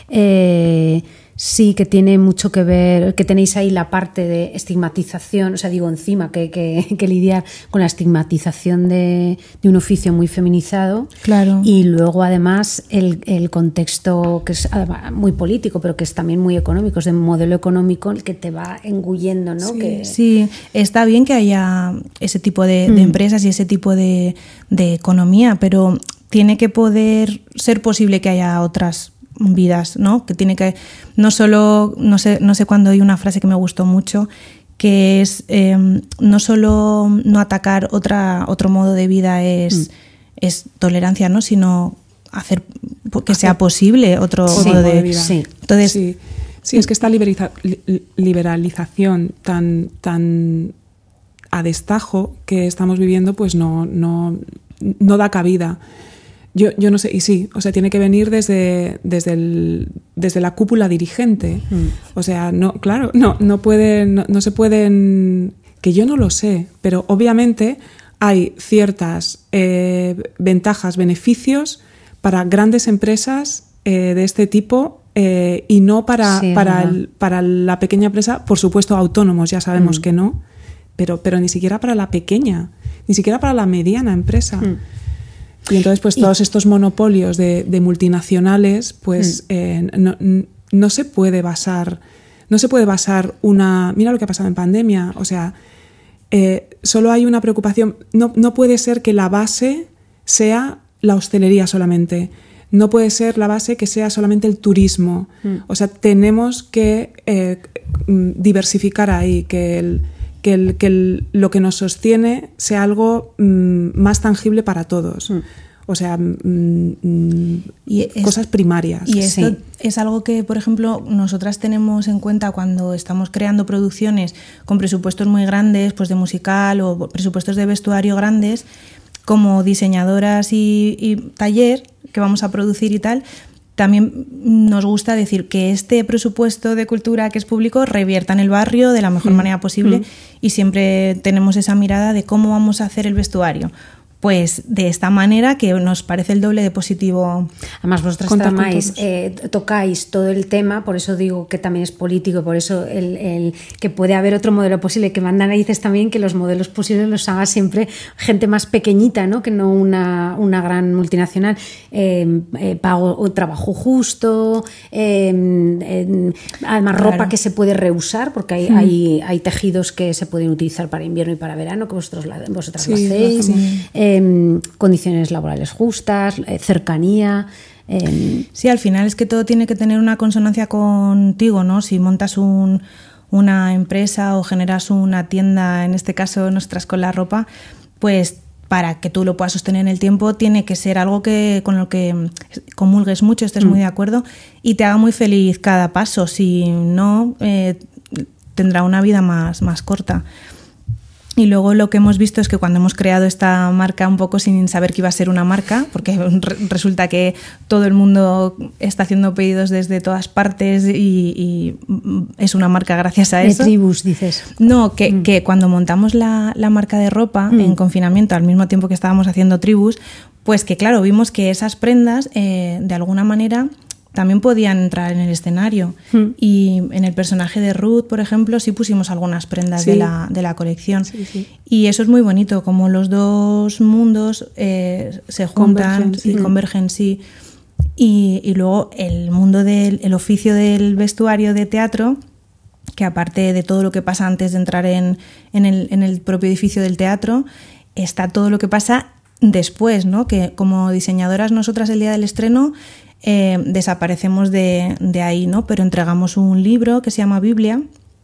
Eh, sí que tiene mucho que ver, que tenéis ahí la parte de estigmatización, o sea, digo encima, que, que, que lidiar con la estigmatización de, de un oficio muy feminizado. Claro. Y luego, además, el, el contexto que es muy político, pero que es también muy económico, es de modelo económico el que te va engullendo, ¿no? Sí, que... sí. Está bien que haya ese tipo de, mm. de empresas y ese tipo de, de economía, pero tiene que poder ser posible que haya otras vidas, ¿no? Que tiene que no solo, no sé, no sé cuándo hay una frase que me gustó mucho, que es eh, no solo no atacar otra otro modo de vida es, mm. es tolerancia, ¿no? Sino hacer que sea posible otro sí, modo de, de vida. Sí. Entonces, sí. sí, es que esta liberaliza, liberalización tan tan a destajo que estamos viviendo, pues no no no da cabida. Yo, yo no sé, y sí, o sea, tiene que venir desde, desde, el, desde la cúpula dirigente. Mm. O sea, no, claro, no, no pueden, no, no se pueden, que yo no lo sé, pero obviamente hay ciertas eh, ventajas, beneficios para grandes empresas eh, de este tipo eh, y no para, sí, para, el, para la pequeña empresa, por supuesto autónomos, ya sabemos mm. que no, pero, pero ni siquiera para la pequeña, ni siquiera para la mediana empresa. Mm. Y entonces pues todos estos monopolios de, de multinacionales pues mm. eh, no, no se puede basar, no se puede basar una... Mira lo que ha pasado en pandemia, o sea, eh, solo hay una preocupación, no, no puede ser que la base sea la hostelería solamente, no puede ser la base que sea solamente el turismo, mm. o sea, tenemos que eh, diversificar ahí, que el... que, el, que el, lo que nos sostiene sea algo mmm, más tangible para todos. Mm. O sea, mmm, y es, cosas primarias. Y esto sí. es algo que, por ejemplo, nosotras tenemos en cuenta cuando estamos creando producciones con presupuestos muy grandes, pues de musical o presupuestos de vestuario grandes, como diseñadoras y, y taller que vamos a producir y tal. También nos gusta decir que este presupuesto de cultura que es público revierta en el barrio de la mejor mm. manera posible mm. y siempre tenemos esa mirada de cómo vamos a hacer el vestuario. Pues de esta manera que nos parece el doble de positivo. Además vosotras tramáis, eh, tocáis todo el tema, por eso digo que también es político, por eso el, el que puede haber otro modelo posible, que manda narices también que los modelos posibles los haga siempre gente más pequeñita, ¿no? Que no una, una gran multinacional. Eh, eh, pago trabajo justo, eh, eh, además claro. ropa que se puede reusar, porque hay, mm. hay, hay tejidos que se pueden utilizar para invierno y para verano, que vosotros la, vosotras sí, lo hacéis. Sí. Eh, Eh, condiciones laborales justas, eh, cercanía. Eh. Sí, al final es que todo tiene que tener una consonancia contigo, ¿no? Si montas un, una empresa o generas una tienda, en este caso nosotras con la ropa, pues para que tú lo puedas sostener en el tiempo tiene que ser algo que con lo que comulgues mucho, estés mm. muy de acuerdo y te haga muy feliz cada paso. Si no, eh, tendrá una vida más, más corta. Y luego lo que hemos visto es que cuando hemos creado esta marca un poco sin saber que iba a ser una marca, porque re- resulta que todo el mundo está haciendo pedidos desde todas partes y, y es una marca gracias a eso. De Tribus, dices. No, que, mm. que cuando montamos la, la marca de ropa mm. en confinamiento, al mismo tiempo que estábamos haciendo Tribus, pues que claro, vimos que esas prendas eh, de alguna manera también podían entrar en el escenario. Mm. Y en el personaje de Ruth, por ejemplo, sí pusimos algunas prendas sí. de, la, de la colección. Sí, sí. Y eso es muy bonito, como los dos mundos eh, se juntan convergen, sí. y convergen, sí. Y, y luego el mundo del el oficio del vestuario de teatro, que aparte de todo lo que pasa antes de entrar en, en, el, en el propio edificio del teatro, está todo lo que pasa después, ¿no? Que como diseñadoras nosotras el día del estreno Eh, desaparecemos de, de ahí, ¿no? Pero entregamos un libro que se llama Biblia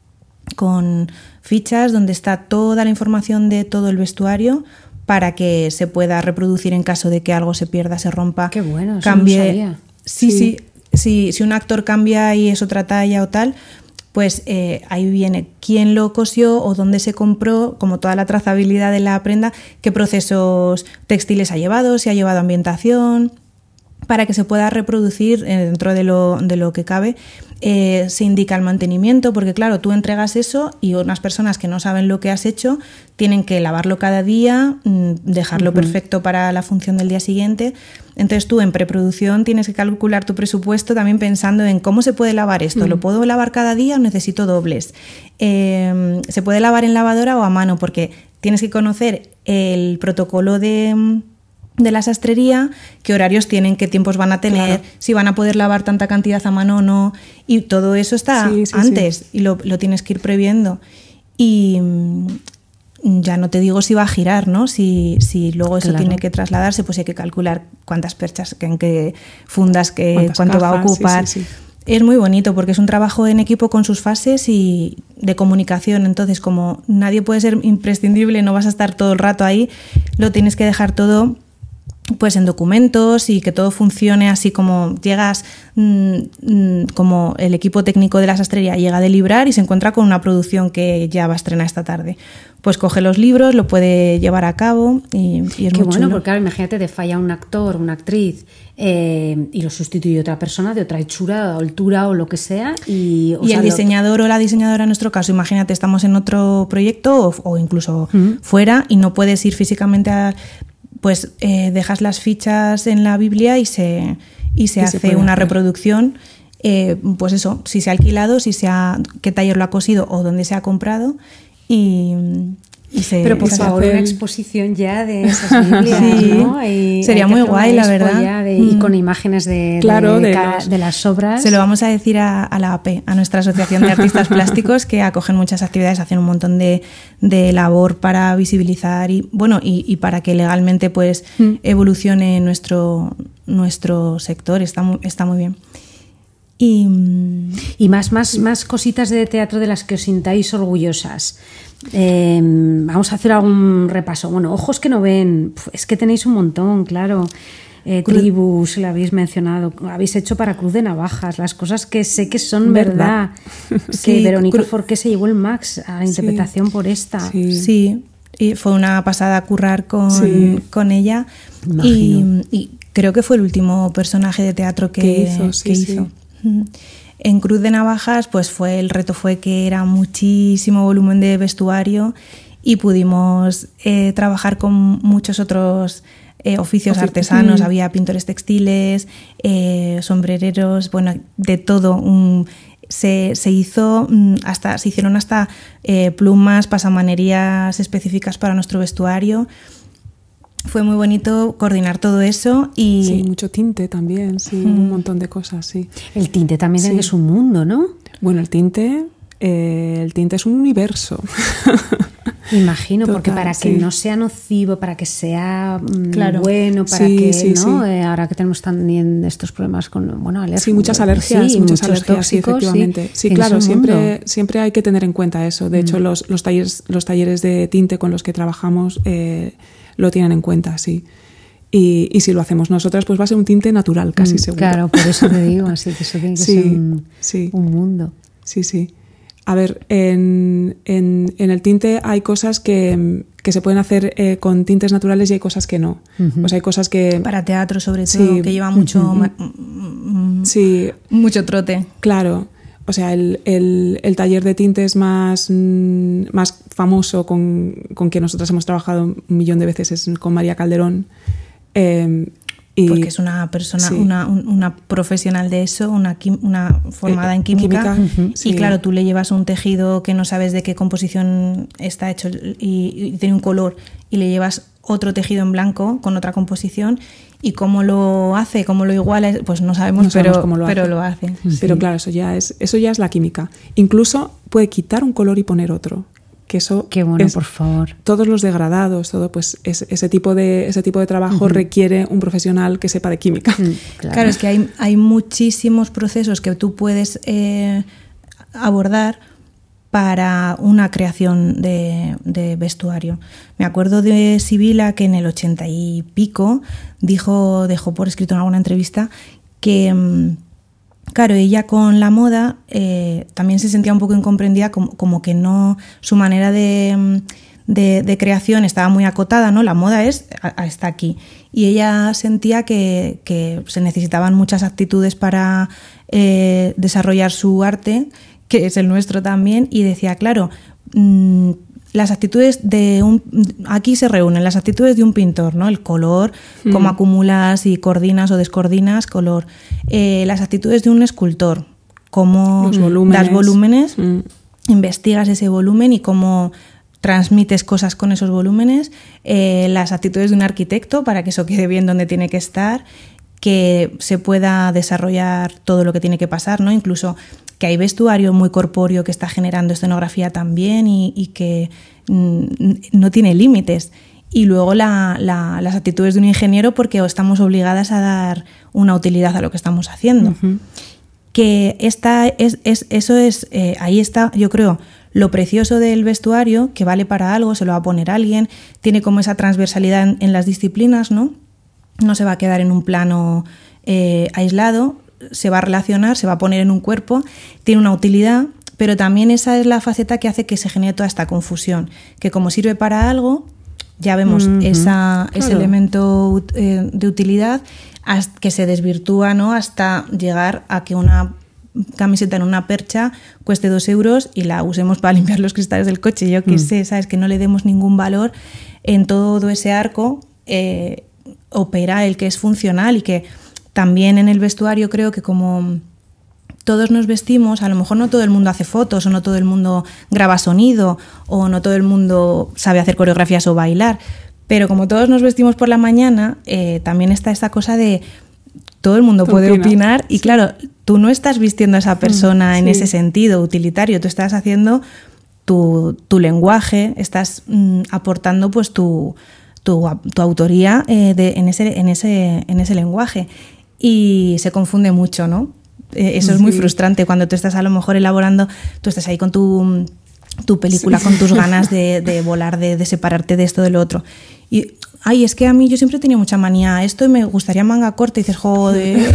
con fichas donde está toda la información de todo el vestuario para que se pueda reproducir en caso de que algo se pierda, se rompa. Qué bueno, eso cambie. No sabía. Sí, sí, sí, sí, si un actor cambia y es otra talla o tal, pues eh, ahí viene quién lo cosió o dónde se compró, como toda la trazabilidad de la prenda, qué procesos textiles ha llevado, si ha llevado ambientación, para que se pueda reproducir dentro de lo, de lo que cabe. Eh, se indica el mantenimiento, porque claro, tú entregas eso y unas personas que no saben lo que has hecho tienen que lavarlo cada día, dejarlo uh-huh. perfecto para la función del día siguiente. Entonces tú en preproducción tienes que calcular tu presupuesto también pensando en cómo se puede lavar esto. Uh-huh. ¿Lo puedo lavar cada día o necesito dobles? Eh, ¿Se puede lavar en lavadora o a mano? Porque tienes que conocer el protocolo de... de la sastrería, qué horarios tienen, qué tiempos van a tener, claro. si van a poder lavar tanta cantidad a mano o no, y todo eso está sí, sí, antes sí. y lo, lo tienes que ir previendo. Y ya no te digo si va a girar, ¿no? Si, si luego eso claro. tiene que trasladarse, pues hay que calcular cuántas perchas, en qué fundas, que, cuánto cajas, va a ocupar. Sí, sí, sí. Es muy bonito porque es un trabajo en equipo con sus fases y de comunicación. Entonces, como nadie puede ser imprescindible, no vas a estar todo el rato ahí, lo tienes que dejar todo pues en documentos y que todo funcione así como llegas, mmm, como el equipo técnico de la sastrería llega de librar y se encuentra con una producción que ya va a estrenar esta tarde. Pues coge los libros, lo puede llevar a cabo y, y es Qué muy bueno, chulo. porque claro, imagínate, te falla un actor, una actriz eh, y lo sustituye otra persona de otra hechura o altura o lo que sea. Y, o y sea, el diseñador lo... o la diseñadora en nuestro caso, imagínate, estamos en otro proyecto o, o incluso uh-huh. fuera y no puedes ir físicamente a... pues eh, dejas las fichas en la Biblia y se, y se y hace se una hacer. reproducción, eh, pues eso, si se ha alquilado, si se ha, qué taller lo ha cosido o dónde se ha comprado y, y se... Pero por se favor, hace... una exposición ya de esas Biblias, sí, ¿no? Y sería muy guay, la verdad. De, y con imágenes de, claro, de, de, cada, los... de las obras. Se lo vamos a decir a, a la A P, a nuestra Asociación de Artistas Plásticos, que acogen muchas actividades, hacen un montón de, de labor para visibilizar y bueno y, y para que legalmente pues mm. evolucione nuestro, nuestro sector. Está muy, está muy bien. Y, y más, más, más cositas de teatro de las que os sintáis orgullosas. Eh, vamos a hacer algún repaso. Bueno, ojos que no ven, es que tenéis un montón, claro. Eh, tribus, lo habéis mencionado, habéis hecho para Cruz de Navajas, las cosas que sé que son verdad. verdad. Sí, que Verónica Cru- Forqué se llevó el Max a la interpretación sí, por esta. Sí. sí, y fue una pasada currar con, sí. con ella. Y, y creo que fue el último personaje de teatro que, que hizo. Sí, que sí. hizo. En Cruz de Navajas, pues fue el reto fue que era muchísimo volumen de vestuario y pudimos eh, trabajar con muchos otros eh, oficios Ofici- artesanos. Mm. Había pintores textiles, eh, sombrereros, bueno, de todo. Un, se, se hizo hasta se hicieron hasta eh, plumas, pasamanerías específicas para nuestro vestuario. Fue muy bonito coordinar todo eso y... Sí, mucho tinte también, sí, mm. un montón de cosas, sí. El tinte también sí. es un mundo, ¿no? Bueno, el tinte, eh, el tinte es un universo. Imagino, Total, porque para sí. que no sea nocivo, para que sea mm, claro. bueno, para sí, que, sí, ¿no? Sí. Eh, ahora que tenemos también estos problemas con, bueno, alergias. Sí, muchas alergias, sí, muchas muchos alergias, tóxicos, sí, efectivamente. Sí, sí claro, siempre, siempre hay que tener en cuenta eso. De mm. hecho, los, los, talleres, los talleres de tinte con los que trabajamos eh, lo tienen en cuenta, sí. Y, y si lo hacemos nosotras, pues va a ser un tinte natural, casi mm, seguro. Claro, por eso te digo, así que eso tiene que sí, ser un, sí. un mundo. Sí, sí. A ver, en, en, en el tinte hay cosas que, que se pueden hacer eh, con tintes naturales y hay cosas que no. Uh-huh. Pues hay cosas que... Para teatro, sobre todo, sí. que lleva mucho, uh-huh. ma- sí. mucho trote. Claro. O sea, el, el, el taller de tintes más, más famoso con, con que nosotras hemos trabajado un millón de veces es con María Calderón. Eh, y, Porque es una persona, sí. una, una profesional de eso, una, una formada eh, en química. química uh-huh, y sí. claro, tú le llevas un tejido que no sabes de qué composición está hecho y, y tiene un color, y le llevas otro tejido en blanco con otra composición, y cómo lo hace, cómo lo iguala, pues no sabemos, no pero, sabemos cómo lo pero hace. lo hace. Sí. Pero claro, eso ya es, eso ya es la química. Incluso puede quitar un color y poner otro. Que eso Qué bueno, es, por favor. Todos los degradados, todo, pues es, ese tipo de ese tipo de trabajo uh-huh. requiere un profesional que sepa de química. Mm, claro. claro, es que hay, hay muchísimos procesos que tú puedes eh, abordar para una creación de, de vestuario. Me acuerdo de Sibila, que en el ochenta y pico dijo, dejó por escrito en alguna entrevista que... Claro, ella con la moda eh, también se sentía un poco incomprendida, como, como que no, su manera de, de, de creación estaba muy acotada, ¿no? La moda es está aquí. Y ella sentía que, que se necesitaban muchas actitudes para eh, desarrollar su arte, que es el nuestro también, y decía, claro, mmm, las actitudes de un... Aquí se reúnen las actitudes de un pintor, ¿no? El color, mm. cómo acumulas y coordinas o descoordinas color. Eh, las actitudes de un escultor, cómo volúmenes. das volúmenes, mm. investigas ese volumen y cómo transmites cosas con esos volúmenes. Eh, las actitudes de un arquitecto para que eso quede bien donde tiene que estar, que se pueda desarrollar todo lo que tiene que pasar, ¿no? Incluso que hay vestuario muy corpóreo que está generando escenografía también y, y que mm, no tiene límites. Y luego la, la, las actitudes de un ingeniero, porque estamos obligadas a dar una utilidad a lo que estamos haciendo. Uh-huh. Que esta es, es, eso es, eh, ahí está, yo creo, lo precioso del vestuario, que vale para algo, se lo va a poner alguien, tiene como esa transversalidad en, en las disciplinas, ¿no? no se va a quedar en un plano eh, aislado, se va a relacionar, se va a poner en un cuerpo, tiene una utilidad, pero también esa es la faceta que hace que se genere toda esta confusión, que como sirve para algo, ya vemos uh-huh. esa, claro. ese elemento eh, de utilidad hasta que se desvirtúa, ¿no? Hasta llegar a que una camiseta en una percha cueste dos euros y la usemos para limpiar los cristales del coche. Yo qué mm. sé, ¿sabes? Que no le demos ningún valor. En todo ese arco eh, opera el que es funcional y que también en el vestuario creo que como todos nos vestimos, a lo mejor no todo el mundo hace fotos o no todo el mundo graba sonido o no todo el mundo sabe hacer coreografías o bailar, pero como todos nos vestimos por la mañana, eh, también está esta cosa de todo el mundo puede opina. opinar y sí. claro, tú no estás vistiendo a esa persona mm, en sí. ese sentido utilitario, tú estás haciendo tu, tu lenguaje, estás mm, aportando pues tu, tu, tu autoría eh, de, en, ese, en, ese, en ese lenguaje y se confunde mucho, ¿no? Eh, eso sí. es muy frustrante cuando tú estás a lo mejor elaborando, tú estás ahí con tu, tu película, sí. con tus ganas de, de volar, de, de separarte de esto, de lo otro. Y, ay, es que a mí yo siempre he tenido mucha manía a esto y me gustaría manga corta y dices, joder,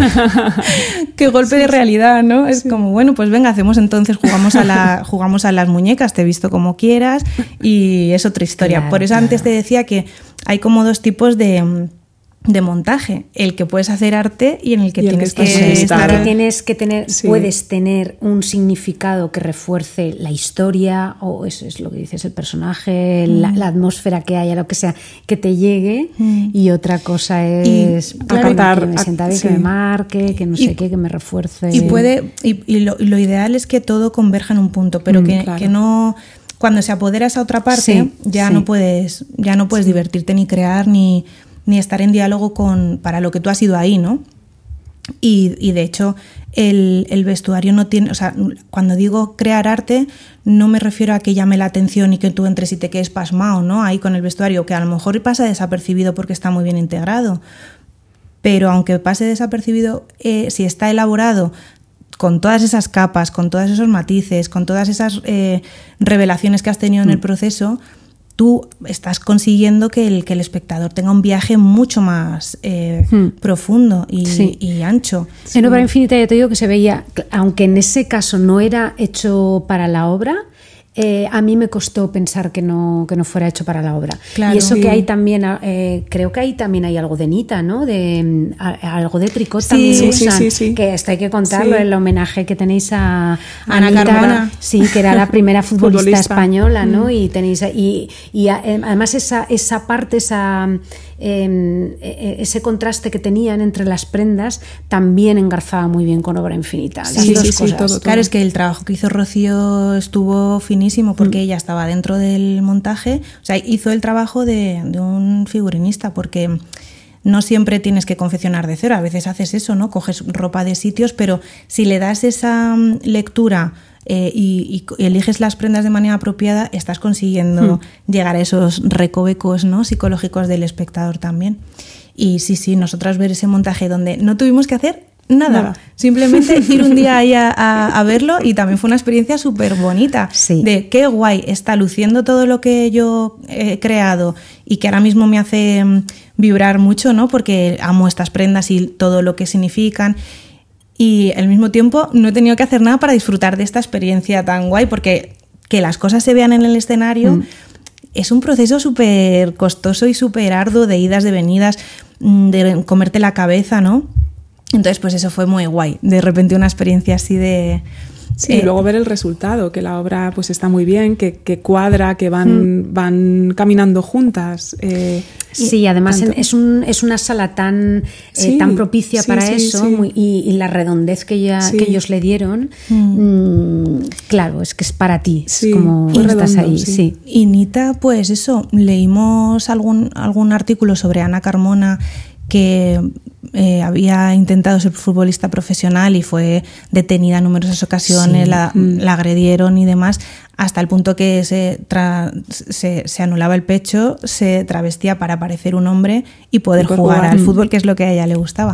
qué golpe sí, de realidad, ¿no? Es sí. como, bueno, pues venga, hacemos entonces, jugamos a, la, jugamos a las muñecas, te he visto como quieras y es otra historia. Claro, Por eso claro. antes te decía que hay como dos tipos de... de montaje, el que puedes hacer arte y en el que y tienes que, que estar... que tienes que tener sí. puedes tener un significado que refuerce la historia o eso es lo que dices, el personaje, mm. la, la atmósfera que haya, lo que sea, que te llegue mm. y otra cosa es y, claro, acatar, que me sienta bien, sí. que me marque, que no sé y, qué, que me refuerce. Y puede y, y lo, lo ideal es que todo converja en un punto, pero mm, que, claro. que no cuando se apodera esa otra parte sí, ya sí. no puedes ya no puedes sí. divertirte ni crear ni ni estar en diálogo con para lo que tú has ido ahí, ¿no? Y, y de hecho el, el vestuario no tiene, o sea, cuando digo crear arte no me refiero a que llame la atención y que tú entres y te quedes pasmado, ¿no? Ahí con el vestuario, que a lo mejor pasa desapercibido porque está muy bien integrado, pero aunque pase desapercibido, eh, si está elaborado con todas esas capas, con todos esos matices, con todas esas eh, revelaciones que has tenido en el proceso, tú estás consiguiendo que el, que el espectador tenga un viaje mucho más eh, hmm. profundo y, sí. y ancho. En Obra Infinita ya te digo que se veía, aunque en ese caso no era hecho para la obra, eh, a mí me costó pensar que no, que no fuera hecho para la obra. Claro, y eso sí. que hay también, eh, creo que ahí también hay algo de Nita, ¿no? De, a, algo de tricot sí, también sí, usan, sí, sí, sí. que esto hay que contarlo, sí. el homenaje que tenéis a, a Ana Nita, Carmona. Sí, que era la primera futbolista, futbolista. española, ¿no? Mm. Y tenéis y, y además esa, esa parte, esa eh, ese contraste que tenían entre las prendas también engarzaba muy bien con Obra Infinita. Las sí, dos sí, cosas. Sí, todo, todo. Claro, es que el trabajo que hizo Rocío estuvo finísimo porque mm. ella estaba dentro del montaje, o sea, hizo el trabajo de, de un figurinista porque no siempre tienes que confeccionar de cero, a veces haces eso, ¿no? Coges ropa de sitios, pero si le das esa lectura eh, y, y eliges las prendas de manera apropiada, estás consiguiendo mm. llegar a esos recovecos, ¿no? psicológicos del espectador también. Y sí, sí, nosotras ver ese montaje donde no tuvimos que hacer Nada, Nada, simplemente ir un día ahí a, a, a verlo y también fue una experiencia súper bonita, sí. de qué guay, está luciendo todo lo que yo he creado y que ahora mismo me hace vibrar mucho, ¿no? Porque amo estas prendas y todo lo que significan y al mismo tiempo no he tenido que hacer nada para disfrutar de esta experiencia tan guay porque que las cosas se vean en el escenario mm. es un proceso súper costoso y súper arduo de idas, de venidas, de comerte la cabeza, ¿no? Entonces, pues eso fue muy guay. De repente una experiencia así de... Sí, eh, y luego ver el resultado, que la obra pues está muy bien, que, que cuadra, que van, mm. van caminando juntas. Eh, sí, además tanto... es, un, es una sala tan, eh, sí, tan propicia sí, para sí, eso sí. Muy, y, y la redondez que, ya, sí. que ellos le dieron, mm. Mm, claro, es que es para ti, sí, es como y estás redondo, ahí. Sí. Sí. Y Nita, pues eso, leímos algún, algún artículo sobre Ana Carmona que eh, había intentado ser futbolista profesional y fue detenida en numerosas ocasiones, sí. la, mm. la agredieron y demás. hasta el punto que se, tra- se, se anulaba el pecho, se travestía para parecer un hombre y poder Poder jugar, jugar. al fútbol, que es lo que a ella le gustaba.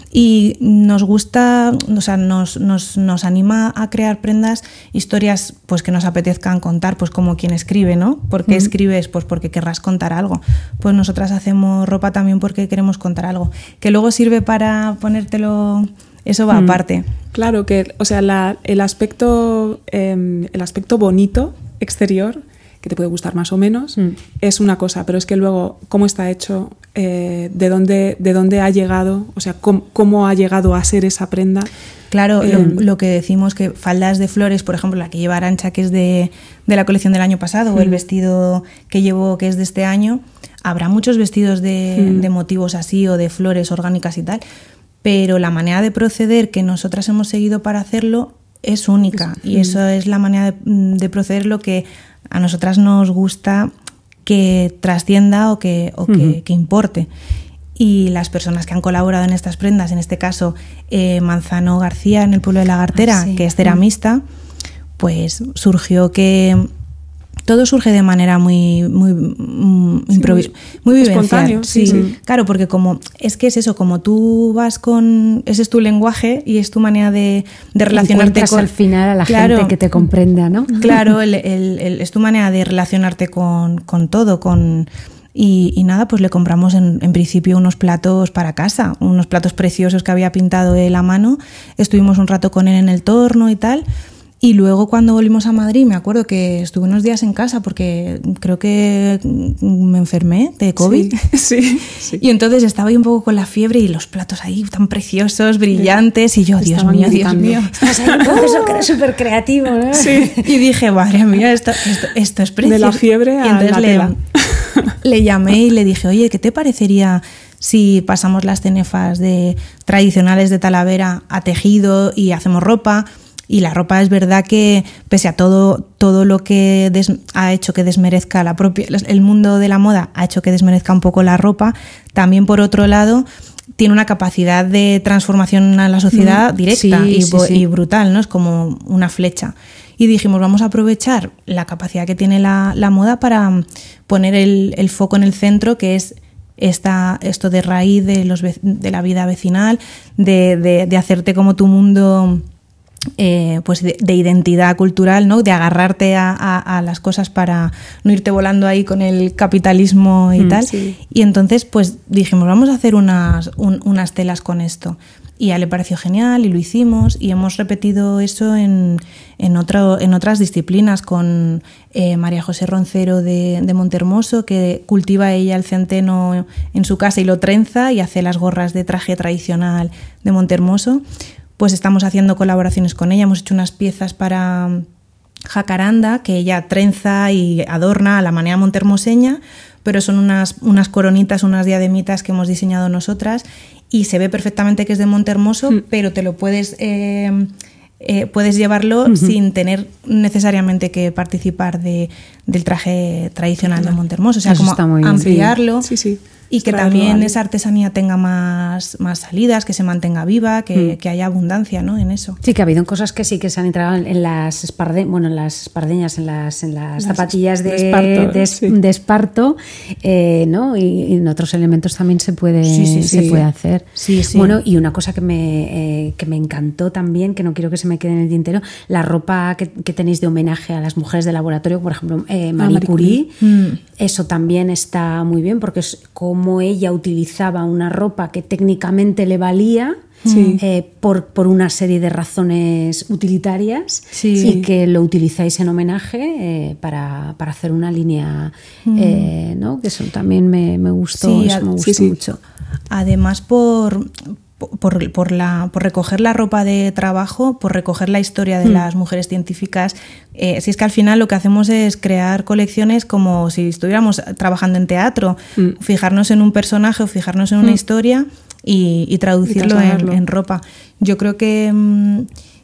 Y nos gusta, o sea, nos, nos, nos anima a crear prendas, historias pues que nos apetezcan contar, pues como quien escribe, ¿no? ¿Por qué Mm. escribes? Pues porque querrás contar algo. Pues nosotras hacemos ropa también porque queremos contar algo. Que luego sirve para ponértelo, eso va Mm. aparte. Claro que, o sea, la- el aspecto eh, el aspecto bonito exterior, que te puede gustar más o menos, Mm. es una cosa, pero es que luego cómo está hecho, eh, de dónde de dónde ha llegado, o sea, cómo, cómo ha llegado a ser esa prenda. Claro, Eh, lo, lo que decimos que faldas de flores, por ejemplo, la que lleva Arantxa, que es de, de la colección del año pasado, o el Mm. vestido que llevo, que es de este año, habrá muchos vestidos de, Mm. de motivos así o de flores orgánicas y tal, pero la manera de proceder que nosotras hemos seguido para hacerlo es única y eso es la manera de, de proceder lo que a nosotras nos gusta que trascienda o que, o que, Ujú. que importe. Y las personas que han colaborado en estas prendas, en este caso eh, Manzano García en el pueblo de Lagartera, Ah, sí. que es ceramista, pues surgió que todo surge de manera muy muy mm, Sí, improvi- muy muy vivencial. espontáneo, sí, sí. Claro, porque como es que es eso, como tú vas con ese es tu lenguaje y es tu manera de, de relacionarte Encuentras con al final a la Claro. gente que te comprenda, ¿no? Claro, el- el- el- es tu manera de relacionarte con, con todo, con y, y nada, pues le compramos en, en principio unos platos para casa, unos platos preciosos que había pintado él a mano. Estuvimos un rato con él en el torno y tal. Y luego cuando volvimos a Madrid, me acuerdo que estuve unos días en casa porque creo que me enfermé de COVID. Sí, sí, sí. Y entonces estaba ahí un poco con la fiebre y los platos ahí tan preciosos, brillantes. Y yo, Dios Estaban mío, Dios gritando. mío. Estás ahí en un proceso que eres súper creativo, ¿no? Sí. Y dije, madre mía, esto, esto, esto es precioso. De la fiebre y a entonces la le, tela. le llamé y le dije, oye, ¿qué te parecería si pasamos las cenefas de, tradicionales de Talavera a tejido y hacemos ropa? Y la ropa es verdad que, pese a todo, todo lo que des, ha hecho que desmerezca la propia, el mundo de la moda ha hecho que desmerezca un poco la ropa, también por otro lado tiene una capacidad de transformación a la sociedad Mm, directa sí, y, sí, bo- sí. y brutal, ¿no? Es como una flecha. Y dijimos, vamos a aprovechar la capacidad que tiene la, la moda para poner el, el foco en el centro, que es esta, esto de raíz de, los, vec- de la vida vecinal, de, de, de hacerte como tu mundo... Eh, pues de, de identidad cultural, ¿no? De agarrarte a, a, a las cosas para no irte volando ahí con el capitalismo y Mm, tal. sí. Y entonces pues dijimos, vamos a hacer unas, un- unas telas con esto. Y a él le pareció genial y lo hicimos y hemos repetido eso en, en, otro, en otras disciplinas con eh, María José Roncero de, de Montehermoso, que cultiva ella el centeno en su casa y lo trenza y hace las gorras de traje tradicional de Montehermoso. Pues estamos haciendo colaboraciones con ella, hemos hecho unas piezas para jacaranda que ella trenza y adorna a la manera montermoseña, pero son unas, unas coronitas, unas diademitas que hemos diseñado nosotras y se ve perfectamente que es de Montehermoso, Mm. pero te lo puedes... Eh, eh, puedes llevarlo Ujú. sin tener necesariamente que participar de, del traje tradicional de Montehermoso, o sea, Eso como está muy bien. ampliarlo. Sí, sí. Y que Traerlo también al- esa artesanía tenga más, más salidas, que se mantenga viva, que, Mm. que haya abundancia, ¿no? En eso. Sí, que ha habido cosas que sí que se han entrado en las esparde, bueno, en las espardeñas, en las, en las, Las zapatillas de, de esparto, de, sí. de esparto, eh, ¿no? Y, y en otros elementos también se puede, Sí, sí, se sí. puede hacer. Sí, sí. Bueno, y una cosa que me, eh, que me encantó también, que no quiero que se me quede en el tintero, la ropa que, que tenéis de homenaje a las mujeres de laboratorio, por ejemplo, eh, Marie, Marie Curie, Curie. Mm. eso también está muy bien porque es como ella utilizaba una ropa que técnicamente le valía. Sí. Eh, por, por una serie de razones utilitarias Sí. y que lo utilizáis en homenaje eh, para, para hacer una línea, eh, ¿no? Que eso también me, me gustó, Sí, eso a- me gustó sí, sí. mucho. Además, por, por, por, la, por recoger la ropa de trabajo, por recoger la historia de Mm. las mujeres científicas, eh, si es que al final lo que hacemos es crear colecciones como si estuviéramos trabajando en teatro, Mm. fijarnos en un personaje o fijarnos en una Mm. historia y, y traducirlo Y en, trasladarlo. en ropa. Yo creo que, mm,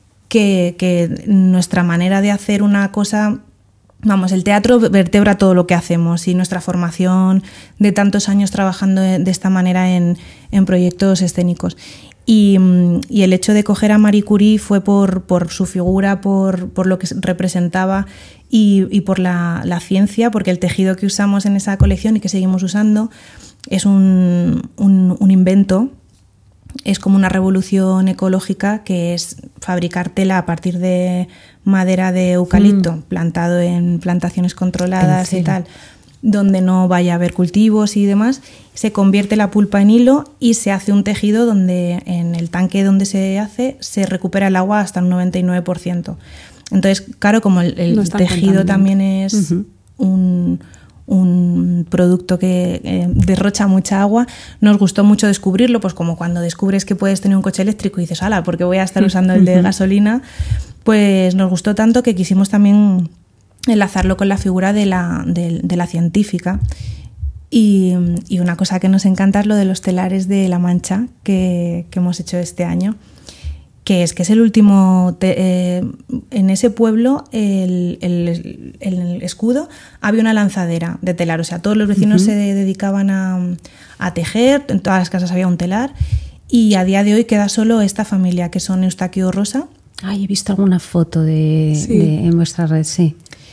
que, que nuestra manera de hacer una cosa... Vamos, el teatro vertebra todo lo que hacemos y nuestra formación de tantos años trabajando de de esta manera en, en proyectos escénicos. Y, mm, y el hecho de coger a Marie Curie fue por, por su figura, por, por lo que representaba y, y por la, la ciencia, porque el tejido que usamos en esa colección y que seguimos usando es un, un, un invento, es como una revolución ecológica, que es fabricar tela a partir de madera de eucalipto, mm. plantado en plantaciones controladas y tal, donde no vaya a haber cultivos y demás. Se convierte la pulpa en hilo y se hace un tejido donde en el tanque donde se hace se recupera el agua hasta un noventa y nueve por ciento. Entonces, claro, como el, el no tejido también es uh-huh. un, un producto que eh, derrocha mucha agua, nos gustó mucho descubrirlo, pues como cuando descubres que puedes tener un coche eléctrico y dices, ala, ¿por qué voy a estar usando el de gasolina? Pues nos gustó tanto que quisimos también enlazarlo con la figura de la, de, de la científica. Y, y una cosa que nos encanta es lo de los telares de La Mancha que, que hemos hecho este año, que es que es el último, te, eh, en ese pueblo el, el, el escudo había una lanzadera de telar, o sea, todos los vecinos uh-huh. se dedicaban a, a tejer, en todas las casas había un telar, y a día de hoy queda solo esta familia, que son Eustaquio Rosa. Ay, he visto alguna foto de, sí. de en vuestra red, sí.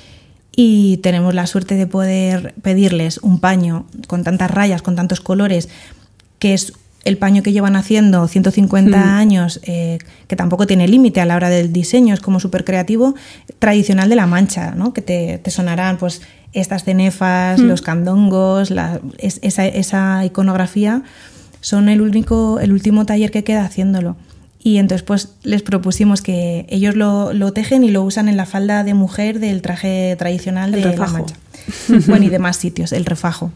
Y tenemos la suerte de poder pedirles un paño con tantas rayas, con tantos colores, que es el paño que llevan haciendo ciento cincuenta mm. años, eh, que tampoco tiene límite a la hora del diseño, es como súper creativo, tradicional de La Mancha, ¿no? Que te, te sonarán pues estas cenefas, mm. los candongos, la, es, esa, esa iconografía. Son el único, el último taller que queda haciéndolo. Y entonces pues les propusimos que ellos lo, lo tejen y lo usan en la falda de mujer del traje tradicional de La Mancha. Bueno, y demás sitios, el refajo.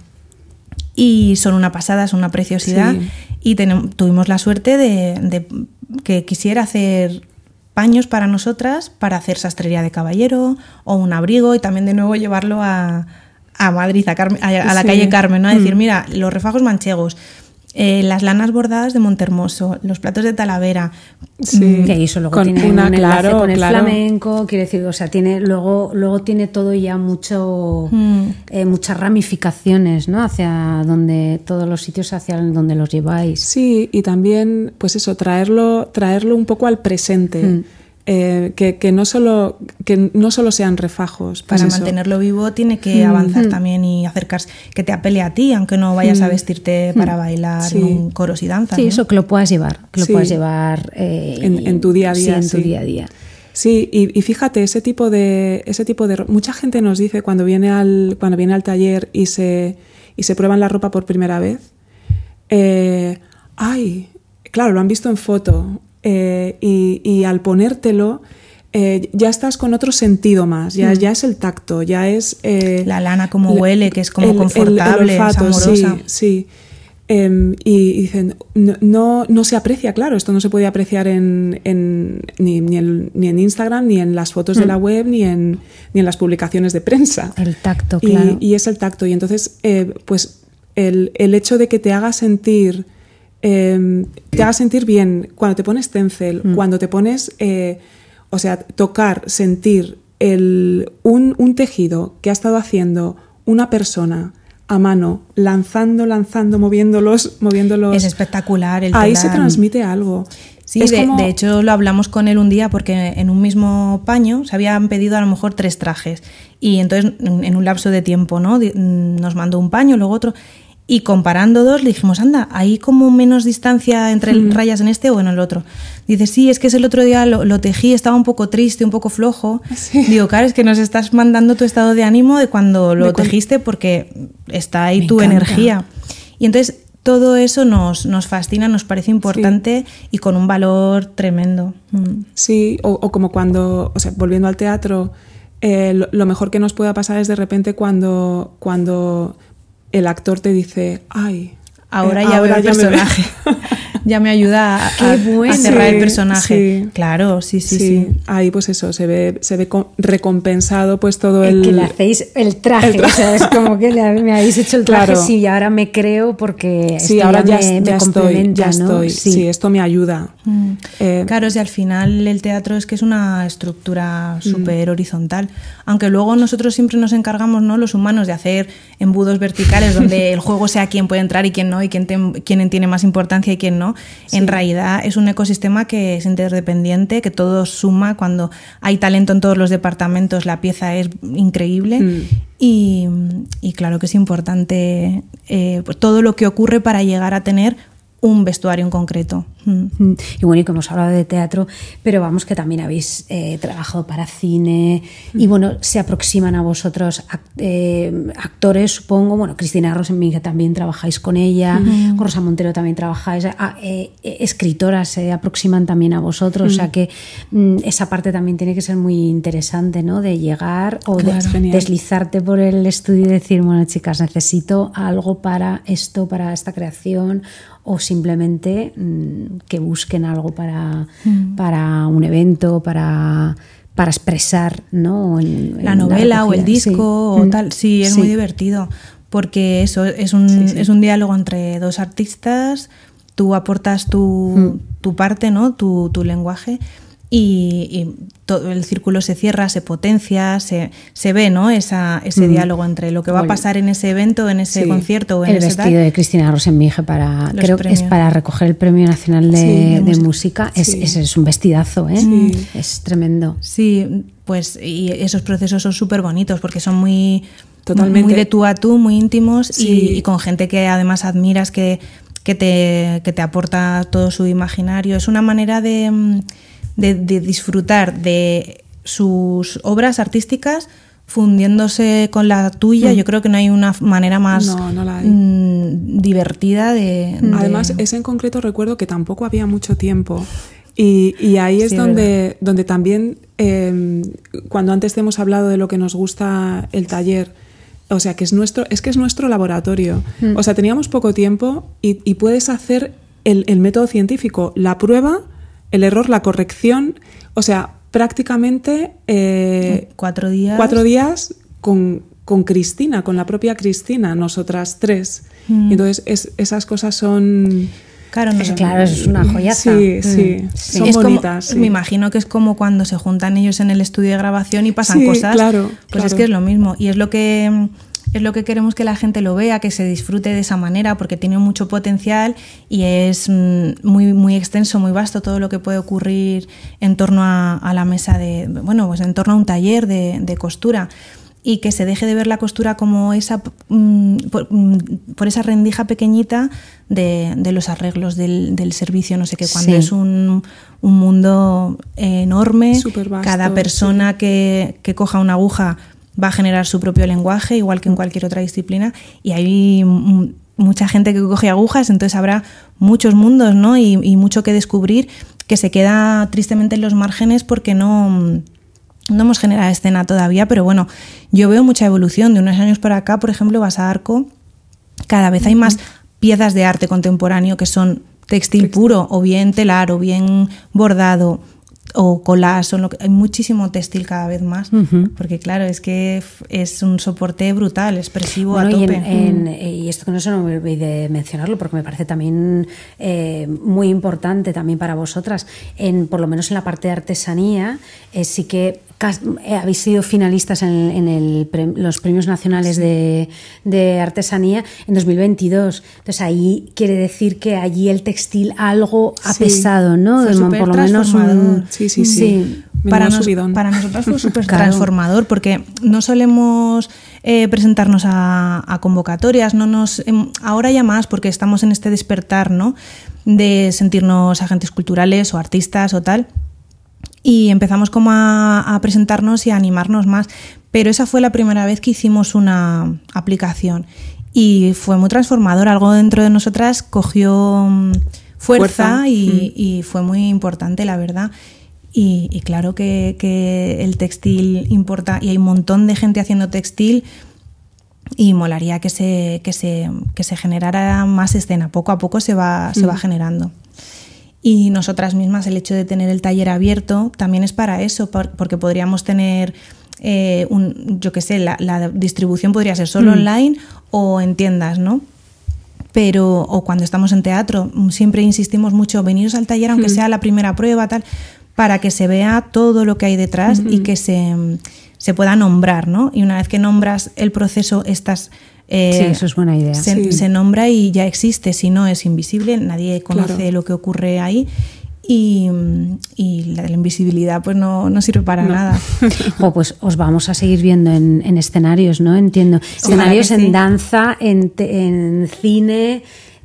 Y son una pasada, son una preciosidad. Sí. Y tenemos, tuvimos la suerte de, de que quisiera hacer paños para nosotras, para hacer sastrería de caballero o un abrigo, y también de nuevo llevarlo a, a Madrid, a, Carmen, a, a la sí. calle Carmen, ¿no? A decir, mm. mira, los refajos manchegos, Eh, las lanas bordadas de Montermoso, los platos de Talavera, sí. que eso luego con tiene una, un enlace claro, con el claro. flamenco, quiere decir, o sea, tiene luego luego tiene todo ya mucho mm. eh, muchas ramificaciones, ¿no? Hacia donde todos los sitios hacia donde los lleváis. Sí, y también, pues eso, traerlo traerlo un poco al presente. Mm. Eh, que, que, no solo, que no solo sean refajos. Pues Para eso. mantenerlo vivo tiene que mm. avanzar mm. también y acercarse, que te apele a ti, aunque no vayas mm. a vestirte para bailar sí. en coros y danzas. Sí, ¿no? eso que lo puedas llevar, que lo sí. puedas llevar eh, en, en tu día a día. Sí, en sí. tu día a día. Sí, y, y fíjate, ese tipo de ese tipo de mucha gente nos dice cuando viene al cuando viene al taller y se y se prueban la ropa por primera vez, eh, ay, claro, lo han visto en foto. Eh, y, y al ponértelo eh, ya estás con otro sentido más, ya, mm. ya es el tacto, ya es eh, la lana como le, huele, que es como el, confortable, el, el olfato, es amorosa. Sí, sí. Eh, y, y dicen, no, no, no se aprecia, claro, esto no se puede apreciar en, en, ni, ni, en, ni en Instagram, ni en las fotos mm. de la web, ni en, ni en las publicaciones de prensa. El tacto, y, claro. Y es el tacto, y entonces eh, pues el, el hecho de que te haga sentir Eh, te haga sentir bien cuando te pones tencel, mm. cuando te pones, eh, o sea, tocar, sentir el, un, un tejido que ha estado haciendo una persona a mano, lanzando, lanzando, moviéndolos, moviéndolos. Es espectacular el Ahí telar. se transmite algo. Sí, de, como... de hecho lo hablamos con él un día porque en un mismo paño se habían pedido a lo mejor tres trajes y entonces en un lapso de tiempo, ¿no? Nos mandó un paño, luego otro. Y comparando dos, le dijimos, anda, ¿hay como menos distancia entre mm. rayas en este o en el otro? Dice, sí, es que es el otro día lo, lo tejí, estaba un poco triste, un poco flojo. Sí. Digo, claro, es que nos estás mandando tu estado de ánimo de cuando lo de tejiste cu- porque está ahí Me tu encanta. energía. Y entonces todo eso nos, nos fascina, nos parece importante sí. y con un valor tremendo. Mm. Sí, o, o como cuando, o sea, volviendo al teatro, eh, lo, lo mejor que nos pueda pasar es de repente cuando... cuando el actor te dice, ay, ahora ya ahora veo el ya personaje, me ya me ayuda a, a, a cerrar sí, el personaje. Sí. Claro, sí, sí, sí, sí. Ahí pues eso, se ve, se ve recompensado pues todo el... el que le hacéis el traje, el traje. O sea, es como que le, me habéis hecho el traje, claro. sí, y ahora me creo porque sí, esto ahora ya, ya, me, ya me estoy, ya ¿no? estoy, sí. sí, esto me ayuda. Mm. Eh, claro, o sea, al final el teatro es que es una estructura súper mm. horizontal, aunque luego nosotros siempre nos encargamos, ¿no? Los humanos, de hacer embudos verticales donde el juego sea quién puede entrar y quién no, y quién, te, quién tiene más importancia y quién no, ¿no? Sí. En realidad es un ecosistema que es interdependiente, que todo suma. Cuando hay talento en todos los departamentos, la pieza es increíble. Mm. Y, y claro que es importante eh, pues todo lo que ocurre para llegar a tener un vestuario en concreto. Mm. Y bueno, y como hemos hablado de teatro, pero vamos, que también habéis eh, trabajado para cine mm. y bueno, se aproximan a vosotros act eh, actores, supongo. Bueno, Cristina Rosenvinge también trabajáis con ella, mm. con Rosa Montero también trabajáis, ah, eh, escritoras se aproximan también a vosotros, mm. o sea que mm, esa parte también tiene que ser muy interesante, ¿no? De llegar o claro, de deslizarte por el estudio y decir, bueno, chicas, necesito algo para esto, para esta creación, o simplemente mmm, que busquen algo para, mm. para un evento, para, para expresar, ¿no? En, la en novela la o el disco sí. o mm. tal. Sí, es sí. muy divertido porque eso es un, sí, sí. es un diálogo entre dos artistas, tú aportas tu, mm. tu parte, ¿no? tu, tu lenguaje. Y, y todo el círculo se cierra, se potencia, se, se ve, ¿no? Esa, ese mm. diálogo entre lo que va a pasar en ese evento, en ese sí. concierto o en el ese vestido tal. de Cristina Rosenvinge para creo que es para recoger el Premio Nacional de, sí, de, de Música. Sí. Es, es, es un vestidazo, ¿eh? Sí. Es tremendo. Sí, pues y esos procesos son súper bonitos porque son muy, Totalmente. muy de tú a tú, muy íntimos sí. y, y con gente que además admiras, que, que, te, que te aporta todo su imaginario. Es una manera de... De, de disfrutar de sus obras artísticas fundiéndose con la tuya. Mm. Yo creo que no hay una manera más no, no la hay. Mmm, divertida de, de... Además, ese en concreto recuerdo que tampoco había mucho tiempo y, y ahí es sí, donde, donde también eh, cuando antes hemos hablado de lo que nos gusta el taller, o sea, que es nuestro, es que es nuestro laboratorio. Mm. O sea, teníamos poco tiempo y, y puedes hacer el, el método científico, la prueba, el error, la corrección, o sea, prácticamente eh, cuatro días, cuatro días con, con Cristina, con la propia Cristina, nosotras tres. Mm. Y entonces es, esas cosas son... Claro, no es, claro, es una joyaza. Sí, sí, mm. sí. Son es bonitas. Como, sí. Me imagino que es como cuando se juntan ellos en el estudio de grabación y pasan sí, cosas. Claro, pues claro. es que es lo mismo. Y es lo que... Es lo que queremos que la gente lo vea, que se disfrute de esa manera, porque tiene mucho potencial y es muy, muy extenso, muy vasto todo lo que puede ocurrir en torno a, a la mesa de, bueno, pues en torno a un taller de, de costura. Y que se deje de ver la costura como esa, um, por, um, por esa rendija pequeñita de, de los arreglos del, del servicio, no sé qué, cuando sí. es un, un mundo enorme, vasto, cada persona sí. que, que coja una aguja va a generar su propio lenguaje, igual que en cualquier otra disciplina, y hay m- mucha gente que coge agujas, entonces habrá muchos mundos, ¿no? y, y mucho que descubrir, que se queda tristemente en los márgenes porque no, no hemos generado escena todavía, pero bueno, yo veo mucha evolución. De unos años para acá, por ejemplo, vas a Arco, cada vez hay más piezas de arte contemporáneo que son textil, textil. puro, o bien telar, o bien bordado, o collage, o lo que, hay muchísimo textil cada vez más, uh-huh. porque claro, es que es un soporte brutal, expresivo bueno, a tope. Y, en, en, y esto que no se me olvide mencionarlo, porque me parece también eh, muy importante también para vosotras, en, por lo menos en la parte de artesanía, eh, sí que eh, habéis sido finalistas en, en el, los premios nacionales sí. de, de artesanía en dos mil veintidós. Entonces ahí quiere decir que allí el textil algo ha sí. pesado, ¿no? Fue por lo menos un, sí, sí, sí. sí. Para, nos, para nosotros fue súper claro. transformador, porque no solemos eh, presentarnos a, a convocatorias, no nos eh, ahora ya más, porque estamos en este despertar, ¿no? De sentirnos agentes culturales o artistas o tal. Y empezamos como a, a presentarnos y a animarnos más. Pero esa fue la primera vez que hicimos una aplicación. Y fue muy transformador. Algo dentro de nosotras cogió fuerza, fuerza. Y, mm. y fue muy importante, la verdad. Y, y claro que, que el textil importa. Y hay un montón de gente haciendo textil. Y molaría que se, que se, que se generara más escena. Poco a poco se va, mm. se va generando. Y nosotras mismas, el hecho de tener el taller abierto también es para eso, porque podríamos tener, eh, un, yo qué sé, la, la distribución podría ser solo mm. online o en tiendas, ¿no? Pero, o cuando estamos en teatro, siempre insistimos mucho, veniros al taller aunque mm. sea la primera prueba, tal, para que se vea todo lo que hay detrás mm-hmm. y que se, se pueda nombrar, ¿no? Y una vez que nombras el proceso, estás Eh, sí, eso es buena idea. Se, sí. se nombra y ya existe, si no es invisible, nadie conoce claro. lo que ocurre ahí. Y, y la, la invisibilidad pues no, no sirve para no. nada. Oh, pues os vamos a seguir viendo en, en escenarios, ¿no? Entiendo. Escenarios en sí. danza, en, te, en cine,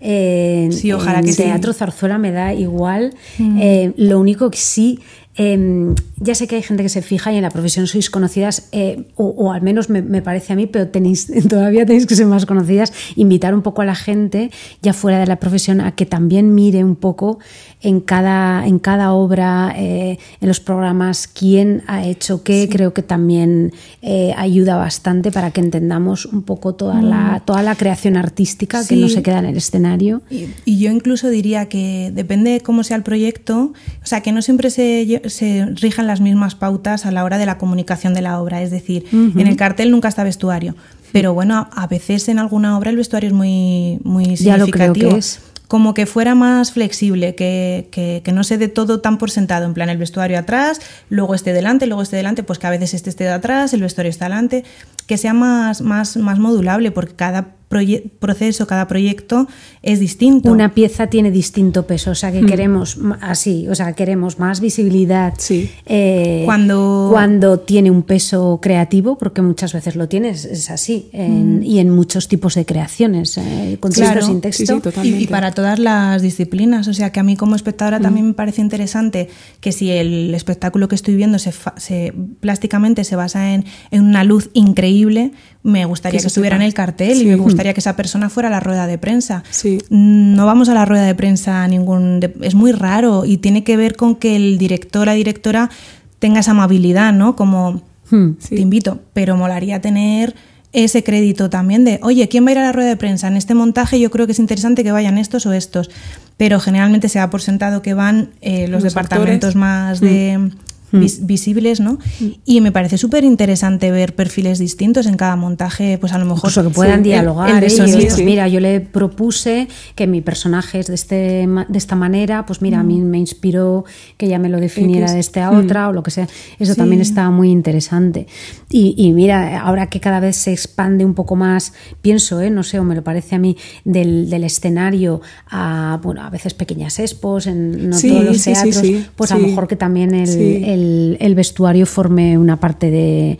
en, sí, ojalá en que teatro, sí. zarzuela, me da igual. Mm. Eh, lo único que sí... Eh, ya sé que hay gente que se fija y en la profesión sois conocidas, eh, o, o al menos me, me parece a mí, pero tenéis, todavía tenéis que ser más conocidas. Invitar un poco a la gente, ya fuera de la profesión, a que también mire un poco en cada, en cada obra, eh, en los programas, quién ha hecho qué. Sí. Creo que también eh, ayuda bastante para que entendamos un poco toda, mm. la, toda la creación artística sí. que no se queda en el escenario. Y, y yo incluso diría que depende de cómo sea el proyecto, o sea, que no siempre se... se rijan las mismas pautas a la hora de la comunicación de la obra, es decir, uh-huh. en el cartel nunca está vestuario, pero bueno, a veces en alguna obra el vestuario es muy, muy significativo. Ya lo creo que es. Como que fuera más flexible, que, que, que no se dé todo tan por sentado, en plan el vestuario atrás, luego esté delante, luego esté delante, pues que a veces este esté de atrás, el vestuario está delante, que sea más, más, más modulable, porque cada proye- proceso, cada proyecto es distinto. Una pieza tiene distinto peso, o sea que mm. queremos así, o sea, queremos más visibilidad sí. eh, cuando... cuando tiene un peso creativo, porque muchas veces lo tienes, es así, en, mm. y en muchos tipos de creaciones, eh, con texto, claro. sin texto. Sí, sí, totalmente. Y, y para todas las disciplinas, o sea que a mí como espectadora mm. también me parece interesante que si el espectáculo que estoy viendo se, fa- se plásticamente se basa en, en una luz increíble, me gustaría que, que estuviera sepa. en el cartel sí. y me gustaría que esa persona fuera a la rueda de prensa. Sí. No vamos a la rueda de prensa a ningún... De, es muy raro y tiene que ver con que el director o la directora tenga esa amabilidad, ¿no? Como hmm. te sí. invito, pero molaría tener ese crédito también de, oye, ¿quién va a ir a la rueda de prensa? En este montaje yo creo que es interesante que vayan estos o estos, pero generalmente se da por sentado que van eh, los, los departamentos actores. más de... Hmm. Vis- visibles, ¿no? Y me parece súper interesante ver perfiles distintos en cada montaje, pues a lo mejor... Incluso que puedan sí, dialogar el, el ellos, sí, pues sí. mira, yo le propuse que mi personaje es de, este, de esta manera, pues mira, mm. a mí me inspiró que ella me lo definiera de esta mm. otra o lo que sea. Eso sí. también está muy interesante. Y, y mira, ahora que cada vez se expande un poco más, pienso, ¿eh? no sé, o me lo parece a mí, del, del escenario a, bueno, a veces pequeñas expos, en no sí, todos los sí, teatros, sí, sí, pues sí. a lo mejor que también el... Sí. el El, el vestuario forme una parte de,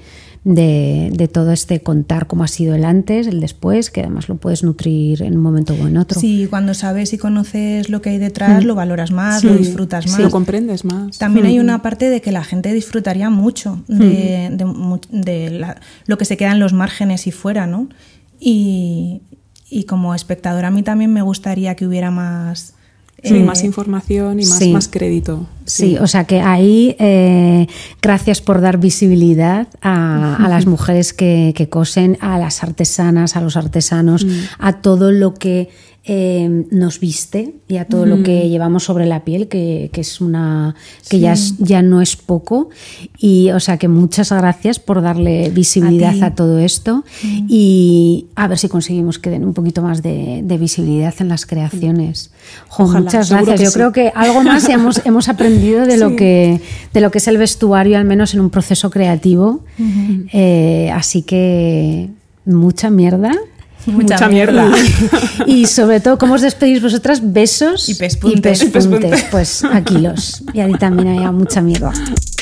de, de todo este contar cómo ha sido el antes, el después, que además lo puedes nutrir en un momento o en otro. Sí, cuando sabes y conoces lo que hay detrás, mm. lo valoras más, sí. lo disfrutas más. Sí, lo comprendes más. También mm. hay una parte de que la gente disfrutaría mucho de, mm. de, de la, lo que se queda en los márgenes y fuera, ¿no? Y, y como espectadora a mí también me gustaría que hubiera más... Sí, eh, más información y más, sí. más crédito. Sí. sí, o sea que ahí, eh, gracias por dar visibilidad a, a las mujeres que, que cosen, a las artesanas, a los artesanos, mm. a todo lo que eh, nos viste y a todo mm. lo que llevamos sobre la piel, que, que es una que sí. ya, es, ya no es poco. Y o sea que muchas gracias por darle visibilidad a, a todo esto mm. y a ver si conseguimos que den un poquito más de, de visibilidad en las creaciones. Jo, Ojalá, muchas gracias. Yo sí. creo que algo más hemos, hemos aprendido de sí. lo que de lo que es el vestuario, al menos en un proceso creativo. Uh-huh. Eh, así que mucha mierda. Mucha, Mucha mierda. mierda. Y sobre todo, ¿cómo os despedís vosotras? Besos y pespuntes. Y pespuntes. Pues aquí los. Y ahí también había mucha mierda.